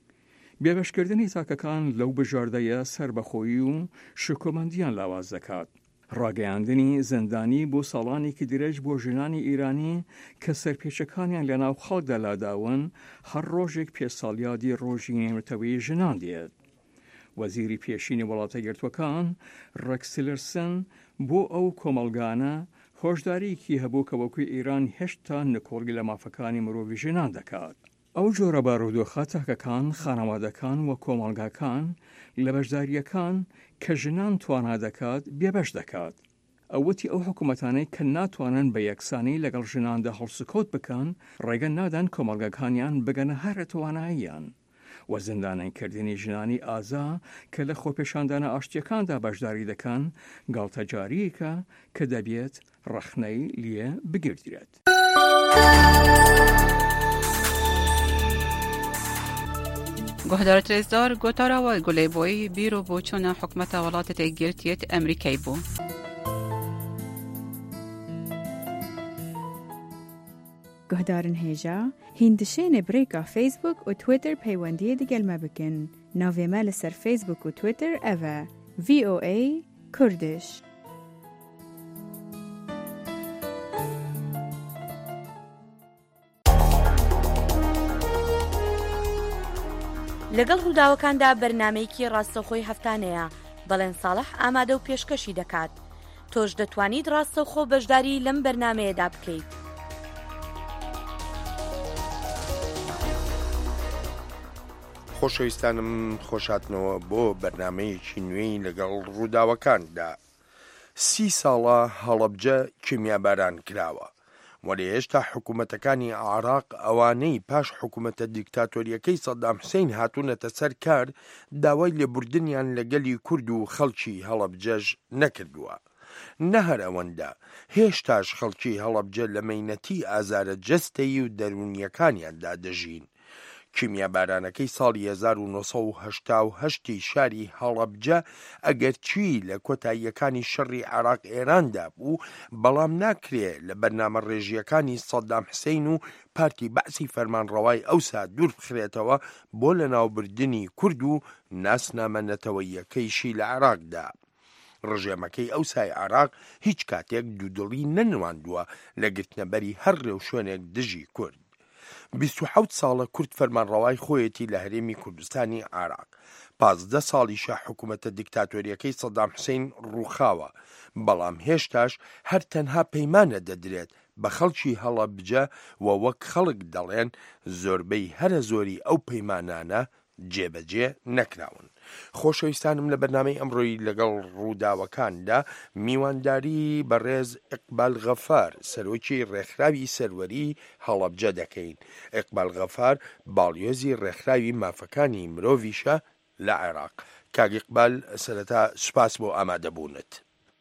O: بێبەشکردنی تاکەکان لەو بژاردەیە سربەخۆیی و شکۆمەندیان لاواز دەکات. ڕاگەیاندنی زەندانی بۆ ساڵانێکی درێژ بۆ ژنانی ئیرانی کە سەرپێچەکانیان لە ناو خەڵکدا لاداون هەر ڕۆژێک پێساڵیادی ڕۆژی نێمەتەوەی ژنان دێت. وەزیری پێشینی وڵاتە گرتوەکان ڕێکس تیلەرسن بۆ ئەو کۆمەڵگانە هۆشداریکی هەبوو کە وەکوی ئیران هێشتا نکۆڵگی لە مافەکانی مرۆڤی ژنان دەکات. ئەو جۆرە بارودۆخە تاکەکان خانەوادەکان و کۆمەڵگاکان لە بەشداریەکان کە ژنان توانا دەکات بێبەش دەکات. ئەوەتی ئەو حکوومەتانەی کە ناتوانن بە یەکسانی لەگەڵ ژناندا هەڵسوکەوت بکەن ڕێگە نادان کۆمەڵگاکانیان بگەنە هەرە تواناییان. و زیندانەکردنی ژنانی ئازا کە لە خۆپێشاندانە ئاشتیەکاندا بەشداری دەکەن گاڵتەجاریەکە کە دەبێت ڕەخنەی لێ بگیردرێت.
N: گۆهدارە رێزدار گۆتاراوە گولەیبۆی بیرۆ بۆ چۆنە حکومەتە وڵاتە یەکگرتوێت ئەمریکای بوو.
E: گۆهدارن هێژە هیندشێنێ برێکا فیسبوک و تویتر پەیوەندیە دیگەلمە بکەن. ناوێمە لەسەر فیسبوک و تویتر ئەڤە VOA کوردش.
P: لەگەڵ ڕووداوەکاندا بەرنامەیەکی ڕاستەوخۆی هەفتانەیە بەڵێن ساڵح ئامادە و پێشکەشی دەکات. تۆش دەتوانیت ڕاستەوخۆ بەشداری لەم بەرنامەیەدا بکەیت.
Q: خۆشەویستانم خۆشاتنەوە بۆ بەرنامەیەکی نوێی لەگەڵ ڕووداوەکاندا. 30 ساڵە هەڵەبجە کیمیاباران کراوە. وەڵێ هێشتا حکوومەتەکانی عێراق ئەوانەی پاش حکوومەتە دیکتاتۆریەکەی سەدام حوسێین هاتوونەتە سەر کار داوای لێبوردنیان لەگەلی کورد و خەڵکی هەڵەبجەش نەکردووە. نە هەر ئەوەندا هێشتاش خەڵکی هەڵەبجە لە مەینەتی ئازارە جەستەیی و دەرونیەکانیاندا دەژین. کیمیابارانەکەی ساڵی 1980 شاری هەڵەبجە ئەگەرچی لە کۆتاییەکانی شەڕی عێراق ئێراندا بوو بەڵام ناکرێ لە بەرنامە ڕێژیەکانی سەدام حوسێین و پارتی بەعسی فەرمانڕەوای ئەوسا دوور بخرێتەوە بۆ لە ناوبردنی کورد و ناسنامە نەتەوەییەکەیشی لە عێراقدا. ڕژێمەکەی ئەوسای عێراق هیچ کاتێک دوودڵی نەنواندووە لە گرتنەبەری هەر ڕێو شوێنێک دژی کورد. 27 ساڵە کورد فەرمانڕەوای خۆیەتی لە هەرێمی کوردستانی عێراق. 15 ساڵیشە حکوومەتە دیکتاتۆریەکەی سەدام حوسێین ڕووخاوە، بەڵام هێشتاش هەر تەنها پەیمانە دەدرێت بە خەڵکی هەڵەبجە و وەک خەڵک دەڵێن زۆربەی هەرە زۆری ئەو پەیمانانە جێبەجێ نەکراون. خۆشەویستانم لە بەرنامەی ئەمڕۆی لەگەڵ ڕووداوەکاندا میوانداری بەڕێز ئیقبال غەفار سەرۆکی ڕێکخراوی سەروەری هەڵەبجە دەکەین. ئیقبال غەفار باڵیۆزی ڕێکخراوی مافەکانی مرۆڤیشە لە عێراق. کاک ئیقبال سەرەتا سوپاس بۆ ئامادەبوونت.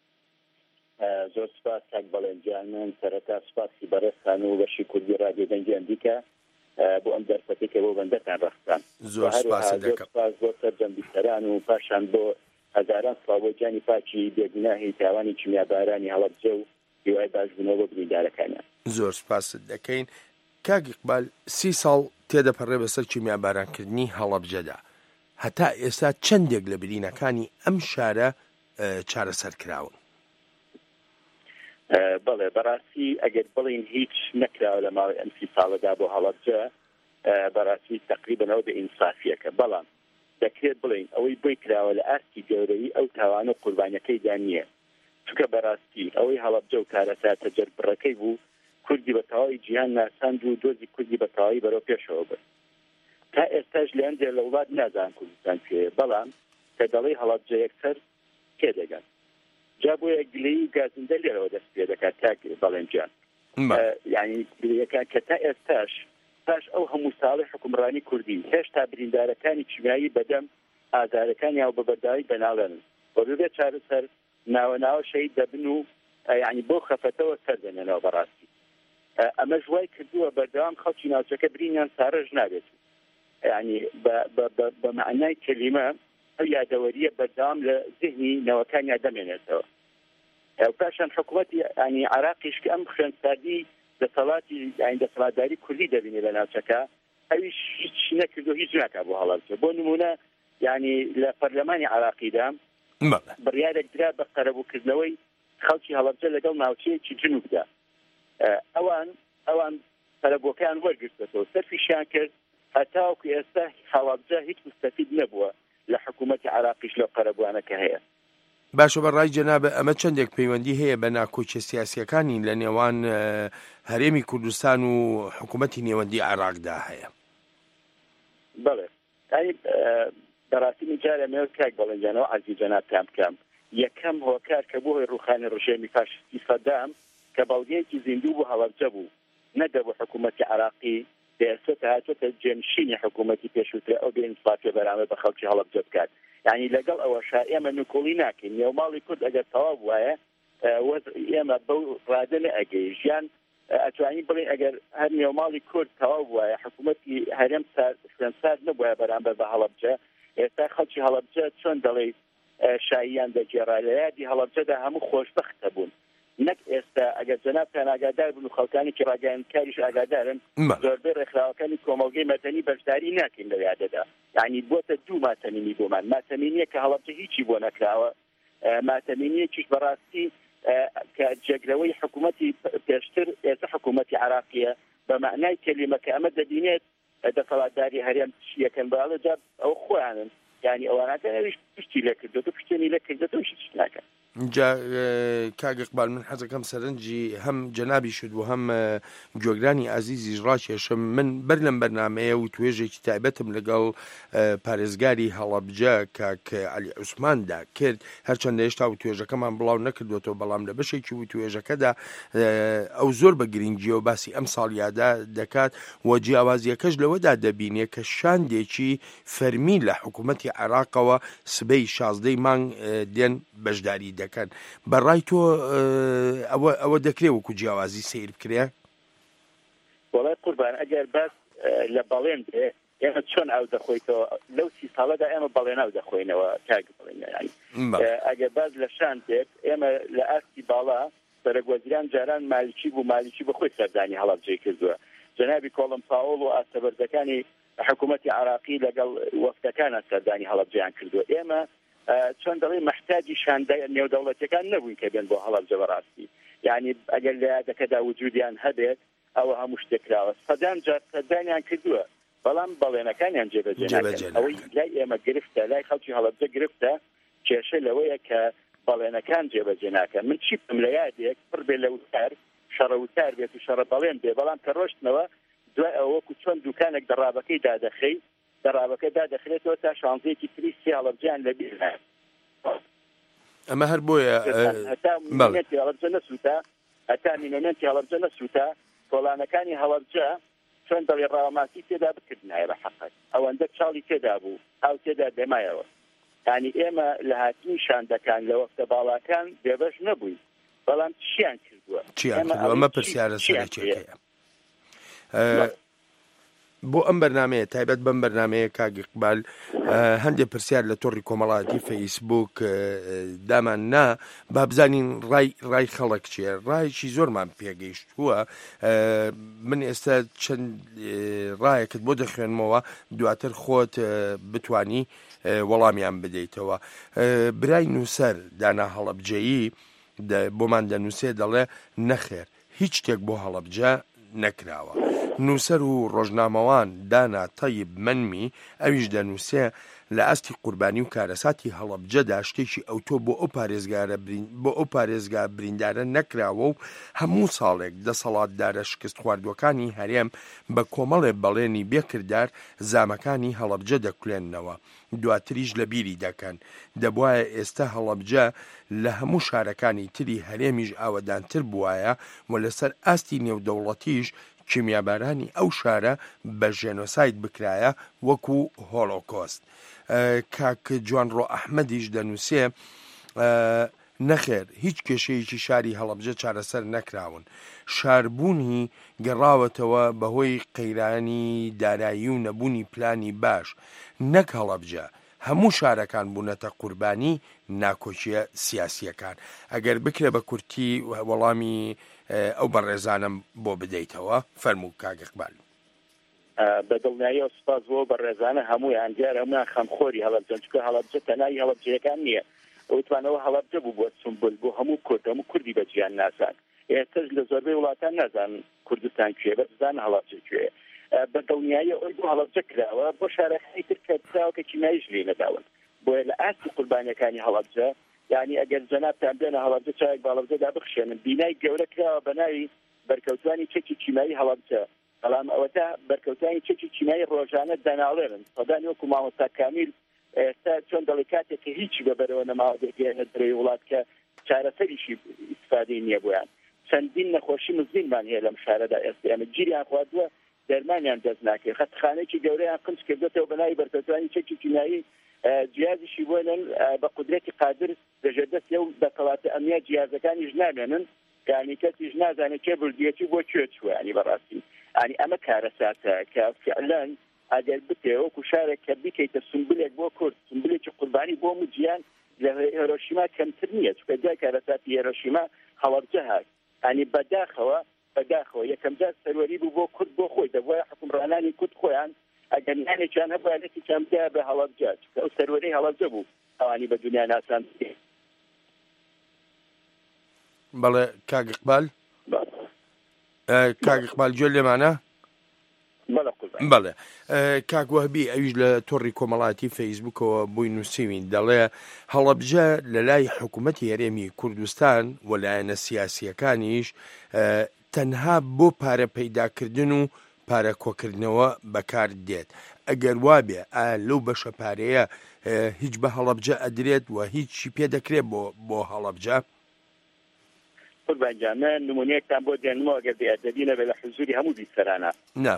R: زۆر سپاس کاک بەڵێنجان. من سەرەتا سوپاسی بەڕێزتان و بەشی کوردی ڕادیۆ دەنگی ئەمریکا بۆ ئەم دەرفەتێکە بۆ بەندەتان ڕەخسان.
Q: زۆر سپاس
R: بۆ سەرجەمبیستەران و پاشان بۆ هەزاران سڵاو بۆ گیانی پاکی بێگوناهی تاوانی کیمیابارانی هەڵەبجە و هیوای باشبوونەوە بۆ بریندارەکانیان.
Q: زۆر سپاس دەکەین. کاک ئیقبال 30 ساڵ تێدەپەڕێ بەسەر کیمیابارانکردنی هەڵەبجەدا. هەتا ئێستا چەندێک لە برینەکانی ئەم شارە چارەسەر کراون.
R: بەڵێ بەڕاستی ئەگەر بڵین هیچ نەکراوە لە ماوەی ئەم 30 ساڵەدا بۆ هەڵەبجە بەڕاستی تقریبەنەوە بە ئینسافیەکە، بەڵام دەکرێت بڵین ئەوەی بۆی کراوە لە ئاستی گەورەی ئەو تاوانە و قوربانیەکەیدا نییە، چونکە بەڕاستی ئەوەی هەڵەبجە و کارەساتە جەربڕەکەی بوو کوردی بە تەواوی جیهان ناساند و دۆزی کوردی بە تەواوی بەرەو پێشەوە بێت. تا ئێستاش لە ئەندێ لە وڵات نازان کوردستان پێ، بەڵام کە دەڵی هەڵەبجە یەکسەر کێ دەگەن جا بۆ گلەی گازندە لێرەوە دەست پێ دەکات تاک بەڵێنجان، یعنی گلەیەکان کە تا ئێستاش پاش ئەو هەموو ساڵی حکومڕانی کوردی هێشتا بریندارەکانی چیمایی بەدەم ئازارەکانی یاو بەبەرداوی بەناڵێنن بۆ بێت چارەسەر ناوە شەید دەبن و یعنی بۆ خەفەتەوە سەردەنێنەوە بەڕاستی. ئەمە ژوای کردووە بەردەوام خەڵکی ناوچەکە برینیان سارەژ نابێت، یعنی بە معنای کەلیمە ئەو یادەوەریە بەردەوام لە ذهنی نەوەکانیان دەمێنێتەوە. پاشان حکوومەتی ینی عراقیش کە ئەم خوێندسازی دەسەڵاتی دەسەڵاتداری کوردی دەبینێ لە ناوچەکە، ئەویش هیچ نەکردو هیچ ناکات بۆ هەڵەبجە. بۆ نمونە ینی لە پەرلەمانی عراقیدا بڕیارێک درا بە قەرەبووکردنەوەی خەڵکی هەڵەبجە لەگەڵ ناوچەیەکی جنوبدا. ئەوان قەرەبووەکان وەرگرتەوە سەرفیشیان کرد، هەتاوەکو ئێستا هەڵەبجە هیچ مستەفید نەبووە لە حکوومەتی عراقیش لەو قەرەبووانەکە هەیە.
Q: باشە بەڕای جەنابە ئەمە چەندێک پەیوەندی هەیە بە ناکۆچە سیاسیەکانی لە نێوان هەرێمی کوردستان و حکوومەتی نێوەندی عراقدا هەیە؟
R: بەڵێ بەڕاستی میجارە مێوە کاک بەڵێنجانەوە عەزیز جەناب کام بکەم، یەکەم هۆکار کە بۆ هۆی ڕوخانی ڕژێمی فاشستی سەدام کە باودێکی زیندوو بوو هەڵەبجە بوو نەدەبوو حکوومەتی عراقی دەسێت هاتوۆتە جێنشینی حکوومەتی پێشووترە ئەو بێنسڵاتێ بەرامبەر بە خەڵکی هەڵەبجە بکات. یعنی لەگەڵ ئەوەشا ئێمە نکۆڵی ناکەین، نێوماڵی کورد ئەگەر تەواو وایە ئێمە بەو ڕادە ئەگەی ژیان ئەتوانی بڵێن ئەگەر هەر نێوماڵی کورد تەواو وایە حکوومەتی هەرێم خوێندساز نەبووە بەرامبەر بە هەڵەبجە، ئێستا خەڵکی هەڵەبجە چۆن دەڵێ شاییان دەگێڕا لە یادی هەڵەبجەدا هەموو خۆشبەختە بوون. نەک ئێستا ئەگەر جەنابتان ئاگادار بن و خەڵکانی کە ڕاگەیاندکاریش ئاگادارن زۆربەی ڕێکخراوەکانی کۆمەڵگەی مەدەنی بەشداری ناکەین لە یادەدا. یعنی بۆتە دوو ماتەمینی بۆمان، ماتەمینیە کە هەڵەبجە هیچی بۆ نەکراوە، ماتەمینیەکیش بەڕاستی کە جێگرەوەی حکوومەتی پێشتر ئێستا حکوومەتی عراقیە بە معنای کەلیمە کە ئەمە دەبینێت دەسەڵاتداری هەرێم یەکەم باڵە جا ئەو خۆیانن، یعنی ئەوانەکەنەویش پشتی لێ کردوێت و پشتێنی لێ کردێتەوە هیچ ناکەن.
Q: جا کاک ئیقبال من حەزەکەم سەرنجی هەم جەنابی شت و هەم گوێگرانی عەزیزیش ڕاکێشم. من بەر لەم بەرنامەیە و توێژێکی تایبەتم لەگەڵ پارێزگاری هەڵەبجە کاک عەلی عوسماندا کرد، هەرچەندە هێشتا و توێژەکەمان بڵاو نەکردوێتەوە، بەڵام لە بەشێکی و توێژەکەدا ئەو زۆر بە گرنگیە و باسی ئەم ساڵیادا دەکات و جیاوازیەکەش لەوەدا دەبینێ کە شاندێکی فەرمی لە حکوومەتی عراقەوە سبەی 16 مانگ دێن بەشداری دەکەن. بەڕای تۆ ئەوە دەکرێت وەکو جیاوازی سیر بکرێ؟
R: وەڵای قوربان ئەگەر باس لە بەڵێن بێ ئێمە چۆن ئەو دەخۆیتەوە لەو 30 ساڵەدا ئێمە بەڵێن ئەو دەخۆینەوە کاک بڵێن. ئەگەر باز لە شان دێت ئێمە لە ئاستی باڵا سەرۆکوەزیران جاران مالیکی بە خۆی سەردانی هەڵەبجەی کردووە. جەنابی کۆڵم پاوڵ و ئاستەبەردەکانی حکوومەتی عراقی لەگەڵ وەفتەکانە سەردانی هەڵەبجەیان کردووە. ئێمە چۆن دەڵێ مەحتاجی شاندای نێودەوڵەتیەکان نەبووین کە بێن بۆ هەڵەبجە بەڕاستی، یعنی ئەگەر لە یادەکەدا وجودیان هەبێت ئەوە هەموو شتێکراوە. سەدام جار سەردانیان کردووە بەڵام بەڵێنەکانیان جێبەجێ ناکەن. ئەوەی لای ئێمە گرفتە، لای خەڵکی هەڵەبجە گرفتە، کێشە لەوەیە کە بەڵێنەکان جێبەجێ ناکەن. من چی بکەم لە یادێک پڕ بێ لە وتار شەڕەوتار بێت و شەڕە بەڵێن بێ، بەڵام کە ڕۆشتنەوە دوای ئەوەکو چۆن دوکانێک دەڕابەکەی دادەخەی دەڕابەکە دادەخرێتەوە تا شانزەیەکی تری سێ هەڵەبجەیان لەبیر نایە.
Q: ئەمە هەر بۆیە
R: هەتا مینۆنێتی هەڵەبجە نەسووتە کۆڵانەکانی هەڵەبجە چۆن دەڵێ ڕاوەماسی تێدا بکردنایە بە حەقەت ئەوەندە چاڵی تێدا بوو ئەو تێدا دێمایەوە. یعنی ئێمە لە هاتنی شاندەکان لە وەختە باڵاکان بێبەش نەبووین، بەڵام چیان کردووە؟
Q: ئەمە پرسیارە سەرەکیەکەیە. بۆ ئەم بەرنمەیە تایبەت بەم بەرنمەیە کاک ئیقبال هەندێک پرسیار لە تۆڕی کۆمەڵایەتی فەیسبوک دامان نا با بزانین ڕای خەڵک چیە. ڕایکی زۆرمان پێگەیشتووە. من ئێستا چەند ڕایەکت بۆ دەخوێنمەوە دواتر خۆت بتانی وەڵامیان بدەیتەوە. برای نووسەر دانا هەڵەبجەیی بۆمان دەنووسێ دەڵێ نەخێر هیچ شتێک بۆ هەڵەبجە نەکراوە. نووسەر و ڕۆژنامەوان دانا تەیب منمی ئەویش دەنووسێ لە ئەستی قوربانی و کارەساتی هەڵەبجەدا شتێکی ئەوتۆ بۆ ئەو پارێزگا بریندارە نەکراوە و هەموو ساڵێک دەسەڵاتدارە شکست خواردوەکانی هەرێم بە کۆمەڵێ بەڵێنی بێکردار زامەکانی هەڵەبجە دەکولێننەوە دواتریش لە بیری دەکەن. دەبوایە ئێستا هەڵەبجە لە هەموو شارەکانی تری هەرێمیش ئاوەدانتر بووایە و لەسەر ئاستی نێودەوڵەتیش کیمیابارانی ئەو شارە بە ژێنۆساید بکرایە وەکو هۆڵۆکۆست. کاک جوانڕۆ ئەحمەدیش دەنووسێ نەخێر هیچ کێشەیەکی شاری هەڵەبجە چارەسەر نەکراون. شاربوونی گەڕاوەتەوە بەهۆی قەیرانی دارایی و نەبوونی پلانی باش نەک هەڵەبجە. هەموو شارەکان بوونەتە قوربانی ناکۆچیە سیاسیەکان. ئەگەر بکرێ بە کورتی وەڵامی ئەو بەڕێزانم بۆ بدەیتەوە فەرموو کاک ئیقبال.
R: بەدڵنیایی و سپاس بۆ بەڕێزانە هەمویان دیارە هەمویان خەمخۆری هەڵەبجە چونکە هەڵەبجە تەنایی هەڵەبجەکان نییە. ئەوتوانەوە هەڵەبجە بوو بۆ سمبل بۆ هەموو کورد هەموو کوردی بەجیان ناسان. ئێستاش لە زۆربەی وڵاتان نازان کوردستان کوێ بەزان هەڵەبجە کوێ. بەدڵنیایی ئەوی بۆ هەڵەبجە کراوە بۆ شارەکانی تر کە کراوەکە کیماییش لێ نەداون بۆیە لە ئاستی قوربانیەکانی هەڵەبجە یعنی ئەگەر جەنابتان بێنە هەڵەبجە چاوێک باڵەبجەدا بخشێنن بینای گەورە کراوە بە ناوی بەرکەوتوانی چەکی کیمایی هەڵەبجە. بەڵام ئەوەتا بەرکەوتانی چەکی کیمایی ڕۆژانە دەناڵێنن سەدانی وەکو مامۆستا کامیل ئێستا چۆن دەڵی کاتێککە هیچی بەبەرەوە نەماوە دەگەێنە درێ وڵات کە چارەسەریشی ئیسفادەی نییە بۆیان. چەندین نەخۆشی مزمینمان هەیە لەم شارەدا ئێستا ئەمە گیریان خواردووە دەرمانیان دەست ناکرێت. خەتخانەیەکی گەورەیان قنج کردێتەوە بە ناوی بەرکەوتانی چەکی کیمایی جیازیشی بۆنن بە قودرەتی قادر دەژێدەست و دەکەڵاتە ئەمنیە جیازەکانیش نامێنن یعنی کەسیش نازانێت کێ بردیەتی بۆ کوێ چووە ینی بەڕاستی ینی ئەمە کارەساتە کە فعلەن ئەگەر بتێ وەکو شارێک کە بیکەیتە سمبلێک بۆ کورد سمبلێکی قوربانی بۆ مجیان لە هیرۆشیما کەمتر نییە چونکە جای کارەساتی هیرۆشیما هەڵەبجە هات ینی بەداخەوە یەکەم جار سەروەری بوو بۆ کورد بۆ خۆی دەبوایە حکومڕانانی کورد خۆیان ئەگەر نانێکیان هەبووە لەکی کەمدا بە هەڵەبجە چونکە ئەو سەروەرەی هەڵەبجە بوو ئەوانی بە دنیا ناسان.
Q: بەڵێ کاک ئیقبال کاک ئیقبال گوێ لێمانە؟ بەڵێ کاک وەهبی ئەویش لە تۆڕی کۆمەڵایەتی فەیسبوکەوە بووی نووسیوین دەڵێ هەڵەبجە لە لای حکوومەتی هەرێمی کوردستان و لایەنە سیاسیەکانیش تەنها بۆ پارە پەیداکردن و پارە کۆکردنەوە بەکار دێت. ئەگەر وابێ لەو بەشە پارەیە هیچ بە هەڵەبجە ئەدرێت و هیچی پێ دەکرێت بۆ هەڵەبجە؟
R: قوربانجانە نمونەیەکتان بۆ دێنمەوە ئەگەر بێئەدەبی نەبێت لە حزوری هەموو بیسەرانە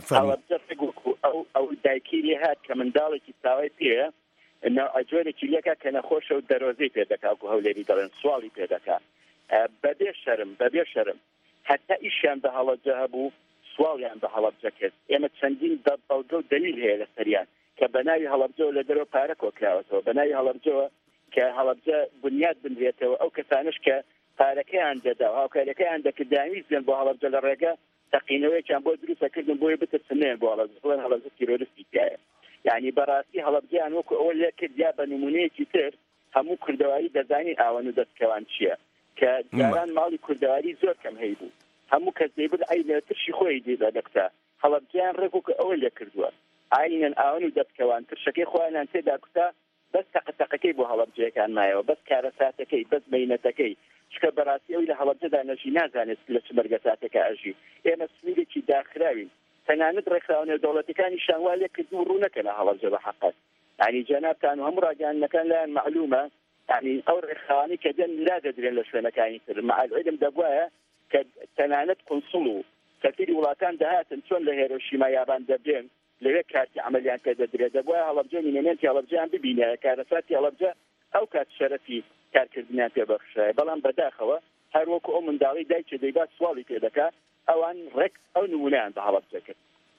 R: ئەو دایکی لێ هات کە منداڵێکی تاوای پێە ئەجۆرێکی لێکا کە نەخۆشە و دەرۆزەی پێدەکا و هەولێری دەڵێن سواڵی پێدەکا بەبێ شەرم حتا ئیشیان بە هەڵەبجە هەبوو سواڵیان بە هەڵەبجە کرد. ئێمە چەندین بەڵگە و دەلیل هەیە لە سەریان کە بە ناوی هەڵەبجەوە لە دەرەوە پارە کۆکراوەتەوە بە ناوی هەڵەبجەوە کە هەڵەبجە بنیاد بنرێتەوە ئەو کەسانش کە پارەکەیان دەدا و هاوکاریەکەیان دەکرداوی زێن بۆ هەڵەبجە لە ڕێگە تەقینەوەیەکیان بۆ دروستەکردن بۆی بترسنێن بۆ هەڵەبجە بڵێن هەڵەبجە تیرۆریستی تایە. یعنی بەڕاستی هەڵەبجەیان وەکو ئەوە لێ کرد یا بە نمونەیەکی تر هەموو کوردەواری دەزانی ئاوەن و دەستکەوان چییە کە جاران ماڵی کوردەواری زۆر کەم هەی بوو هەموو کەس دەیبن ئەی لە ترشی خۆی دیدا دەکتا هەڵەبجەیان ڕێکوکە ئەوە لێ کردووە ئاینەن ئاوەن و دەستکەوان ترشەکەی خۆیانیان تێدا کوتا بەس تەقەتەقەکەی بۆ هەڵەبجەکان مایەوە بەس کارەساتەکەی بەس مەینەتەکەی چکە بەڕاستی ئەوی لە هەڵەبجەدا نەژی نازانێت لە چ مەرگەساتێکە ئەژی. ئێمە سنوورێکی داخراوین تەنانەت ڕێکخراونە دەوڵەتەکانی شانوا لێ کردن و ڕوو نەکەنە هەڵەبجە بە حەقەت ینی جەنابتان و هەموو ڕاگەیاندنەکان لایەن معلومە ینی ئەو ڕێکخراوانی کە دەن لا دەدرێن لە شوێنەکانی تر مع العلم دەبوایە کە تەنانەت قونسڵ و سەفیری وڵاتان دەهاتن چۆن لە هیرۆشیما یابان دەبێن لەوێ کارتی عملیان پێ دەدرێت دەبوایە هەڵەبجە مینێنێتی هەڵەبجەیان ببینێ کارەساتی هەڵەبجە ئەو کات شەرەفی کارکردنیان پێبەخشایە. بەڵام بەداخەوە هەر وەکو ئەو منداڵی دایکێ دەیبات سواڵی پێ دەکات ئەوان ڕێک ئەو نمونەیان بە هەڵەبجە کرد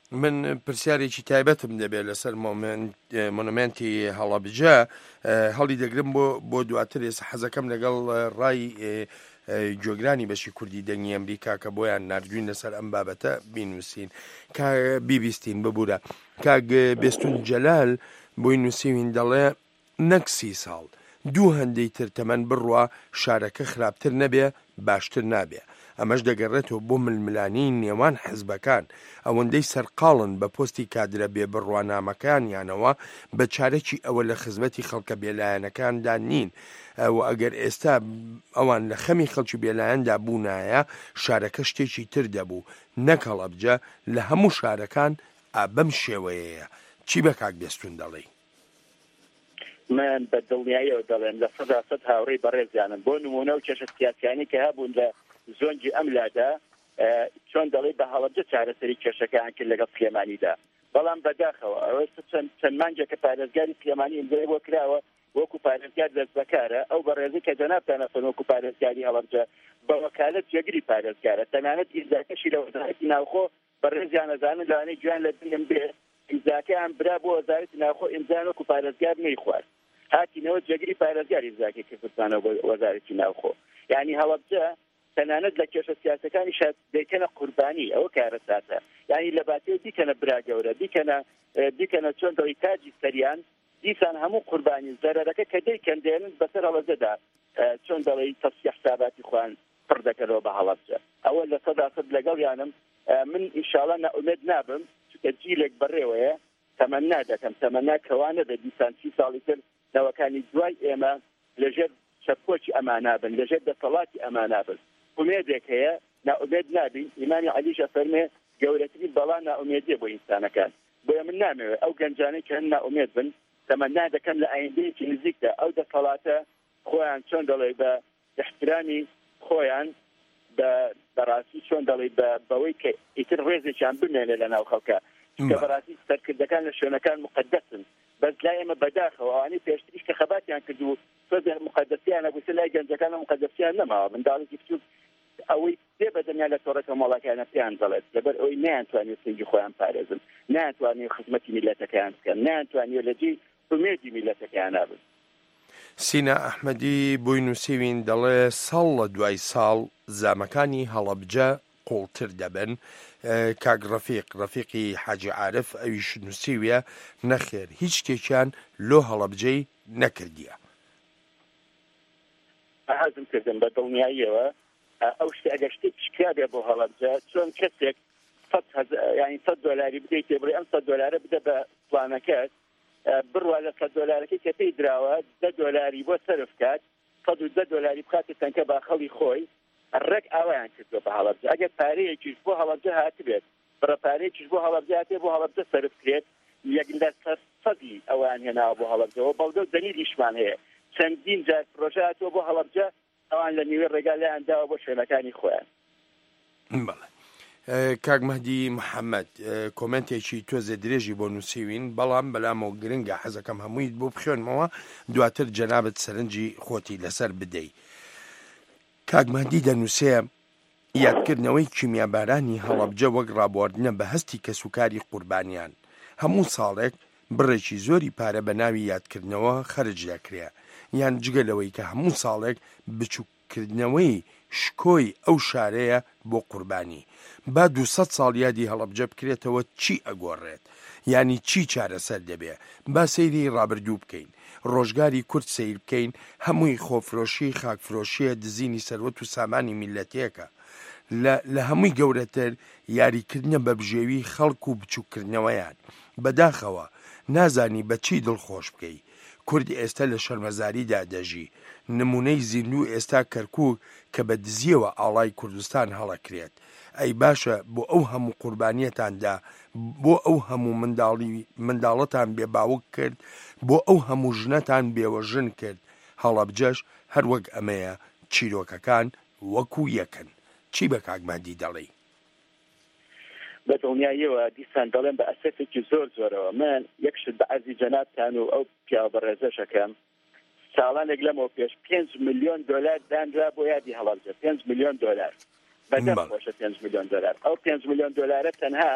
Q: من پرسیارێکی تایبەتم دەبێت لەسەر مۆنومنتی هەڵەبجە هەڵی دەگرم بۆ دواتر ێستا حەزەکەم لەگەڵ ڕای جۆگرانی بەشی کوردی دەنگی ئەمریکا کە بۆیان نردوین لەسەر ئەم بابەتە بینووسین بیبیستین ببوورە کاک بێستون جەلال بۆی نووسیوین دەڵێ نەک 30 ساڵ دوو هەندەی تر تەمەن بڕوا شارەکە خراپتر نەبێ باشتر نابێ ئەمەش دەگەڕێتەوە بۆ ململانی نێوان حزبەکان ئەوەندەی سەرقاڵن بە پۆستی کادرە بێ بڕوانامەکانیانەوە بە چارەکی ئەوە لە خزمەتی خەڵکە بێلایەنەکاندا نین و ئەگەر ئێستا ئەوان لە خەمی خەڵکی بێلایەندا بوونایە شارەکە شتێکی تر دەبوو نەک هەڵەبجە لە هەموو شارەکان بەم شێوەیەیە چی بە کاک بێستون دەڵێ
R: من بە دڵنیاییەوە دەڵێم لە 100% هاوڕێی بەڕێزیانم بۆ نمونە و کێشە سیاسیانی کە هەبوون لە زۆنجی ئەملادا چۆن دەڵێ بە هەڵەبجە چارەسەری کێشەکان کرد لەگەڵ سلێمانیدا بەڵام بەداخەوە ئەوە چەند مانجە کە پارێزگاری سلێمانی ئیمزای بۆ کراوە وەکو پارێزگار دەست بەکارە ئەو بەڕێزی کە جەنابتانەفەن وەکو پارێزگاری هەڵەبجە بە وەکالەت جێگری پارێزگارە تەنانەت ئیمزاکەشی لە وەزارەتی ناوخۆ بەڕێزیان ئەزانن لەوانەیە گویان لە بینم بێ ئیمزاکەیان برا بۆ وەزارەتی ناوخۆ ئیمزان وەکو پارێزگار نەیخوارد هاتینەوە جێگری پارێزگار ئیمزاکەی کردستانەوە بۆ وەزارەتی ناوخۆ یعنی هەڵەبجە تەنانەت لە کێشە سیاسەکانی شاد دەیکەنە قوربانی ئەوە کارەساتە یعنی لە باتێ بیکەنە برا گەورە بیکەنە چۆن دەڵی تاجی سەریان دیسان هەموو قوربانی زەرەرەکە کە دەیکەن دێنن بەسەر هەڵەبجەدا چۆن دەڵی تەفسیح حساباتی خوان پڕ دەکەنەوە بە هەڵەبجە ئەوە لە 100% لەگەڵیانم من ئینشاڵڵا ناومێد نابم چونکە جیلێک بەڕێوەیە تەمەنا دەکەم تەمەنا کەوانە بە دیسان 30 ساڵی تر نەوەکانی دوای ئێمە لەژێر چەپۆکی ئەمانابن لەژێر دەسەڵاتی ئەمانابن ئومێدێک هەیە ناومێد نابین ئیمامی عەلیش فەرمێ گەورەترین بەڵا ناومێدیە بۆ ئینسانەکان بۆیە من نامەوێت ئەو گەنجانەی کە هەن ناومێد بن تەمەنا دەکەن لە ئایندەیەکی نزیکدا ئەو دەسەڵاتە خۆیان چۆن دەڵێ بە احترامی خۆیان بەڕاستی چۆن دەڵێ بەوەی کە ئیتر ڕێزێکیان بمێنێ لە ناو خەڵکە کە بەڕاستی سەرکردەکان لە شوێنەکان مقدسن بەس لای ئێمە بەداخەوە ئەوانەی پێشتریش کە خەباتیان کردو سۆزە مقدسیانە گوتە لای گەنجەکانە مقدسیان نەماوە منداڵێکی بچووک ئەوەی دێ بەدەنیا لە تۆڕەکە مۆڵەکانە پێیان دەڵێت لەبەر ئەوەی نەیانتوانێت سنگی خۆیان پارێزن ناتوانێت خزمەتی میلەتەکەیان بکەن ناتوانێت لەجێی ئومێدی میلەتەکەیان نابن
Q: سینە ئەحمەدی بۆی نووسیوین دەڵێ ساڵ لە دوای ساڵ زامەکانی هەڵەبجە قوڵتر دەبن کاک ڕەفیقی حاجی عارف ئەویش نووسیویە نەخێر هیچ شتێکیان لۆ هەڵەبجەی نەکردیە
R: حەزم کردم بە دڵنیاییەوە ئەو شتە ئەگەر شتێک شکا بێ بۆ هەڵەبجە چۆن کەسێک $100 بدەیت تێبڕی ئەم $100 بدە بە پلانەکەت بڕوا لە $100 کە پێی دراوە $10 بۆ سەرف کات $110 بخاتە تەنکە باخەڵی خۆی ڕێک ئاوایان کردووە بە هەڵەبجە ئەگەر پارەیەکیش بۆ هەڵەبجە هاتبێت بڕە پارەیەکیش بۆ هەڵەبجە هاتێ بۆ هەڵەبجە سەرف کرێت 100% ئەوان هێناوە بۆ هەڵەبجەوە بەڵگە و دەلیلیشمان هەیە چەندین جار پرۆژە هاتووە بۆ هەڵەبجە ئەوان لە نیوێ ڕێگا لایان داوە بۆ شوێنەکانی خۆیان
Q: کاک مەهدی محەممەد کۆمنتێکی تۆزێ درێژی بۆ نووسیوین بەڵام بەلامەوە گرنگە حەزەکەم هەموویت بۆ بخوێنمەوە دواتر جەنابەت سەرنجی خۆتی لەسەر بدەیت کاک مەهدی دەنووسێ یادکردنەوەی کیمیابارانی هەڵەبجە وەک ڕابواردنە بە هەستی کەسوکاری قوربانیان هەموو ساڵێک بڕێکی زۆری پارە بە ناوی یادکردنەوە خەرج دەکرێ یان جگەلەوەی کە هەموو ساڵێک بچووکردنەوەی شکۆی ئەو شارەیە بۆ قوربانی با 200 ساڵ یادی هەڵەبجە بکرێتەوە چی ئەگۆڕێت ینی چی چارەسەر دەبێ با سەیری ڕابردوو بکەین ڕۆژگاری کورد سیر بکەین هەمووی خۆفرۆشی خاکفرۆشیە دزینی سەروەت و سامانی میلەتێکە لە هەمووی گەورەتر یاریکردنە بە بژێوی خەڵک و بچووکردنەوەیان بەداخەوە نازانی بە چی دڵخۆش بکەی کوردی ئێستا لە شەرمەزاریدا دەژی نمونەی زیندوو ئێستا کەرکووک کە بە دزیەوە ئاڵای کوردستان هەڵەکرێت ئەی باشە بۆ ئەو هەموو قوربانیەتاندا بۆ ئەو هەموو منداڵەتان بێباوک کرد بۆ ئەو هەموو ژنەتان بێوەژن کرد هەڵەبجەش هەروەک ئەمەیە چیرۆکەکان وەکو یەکن چی بە کاک مەهدی دەڵێ
R: بە دڵنیاییەوە دیسان دەڵێن بە ئەسەفێکی زۆرەوە من یەکشت بە عەرزی جەنابتان و ئەو پیاوە بەڕێزەشەکەم ساڵانێک لەمەوە پێش $5 ملیۆن دانرا بۆ یادی هەڵەبجە $5 ملیۆن بەدەم خۆشە $5 ملیۆن ئەو $5 ملیۆن تەنها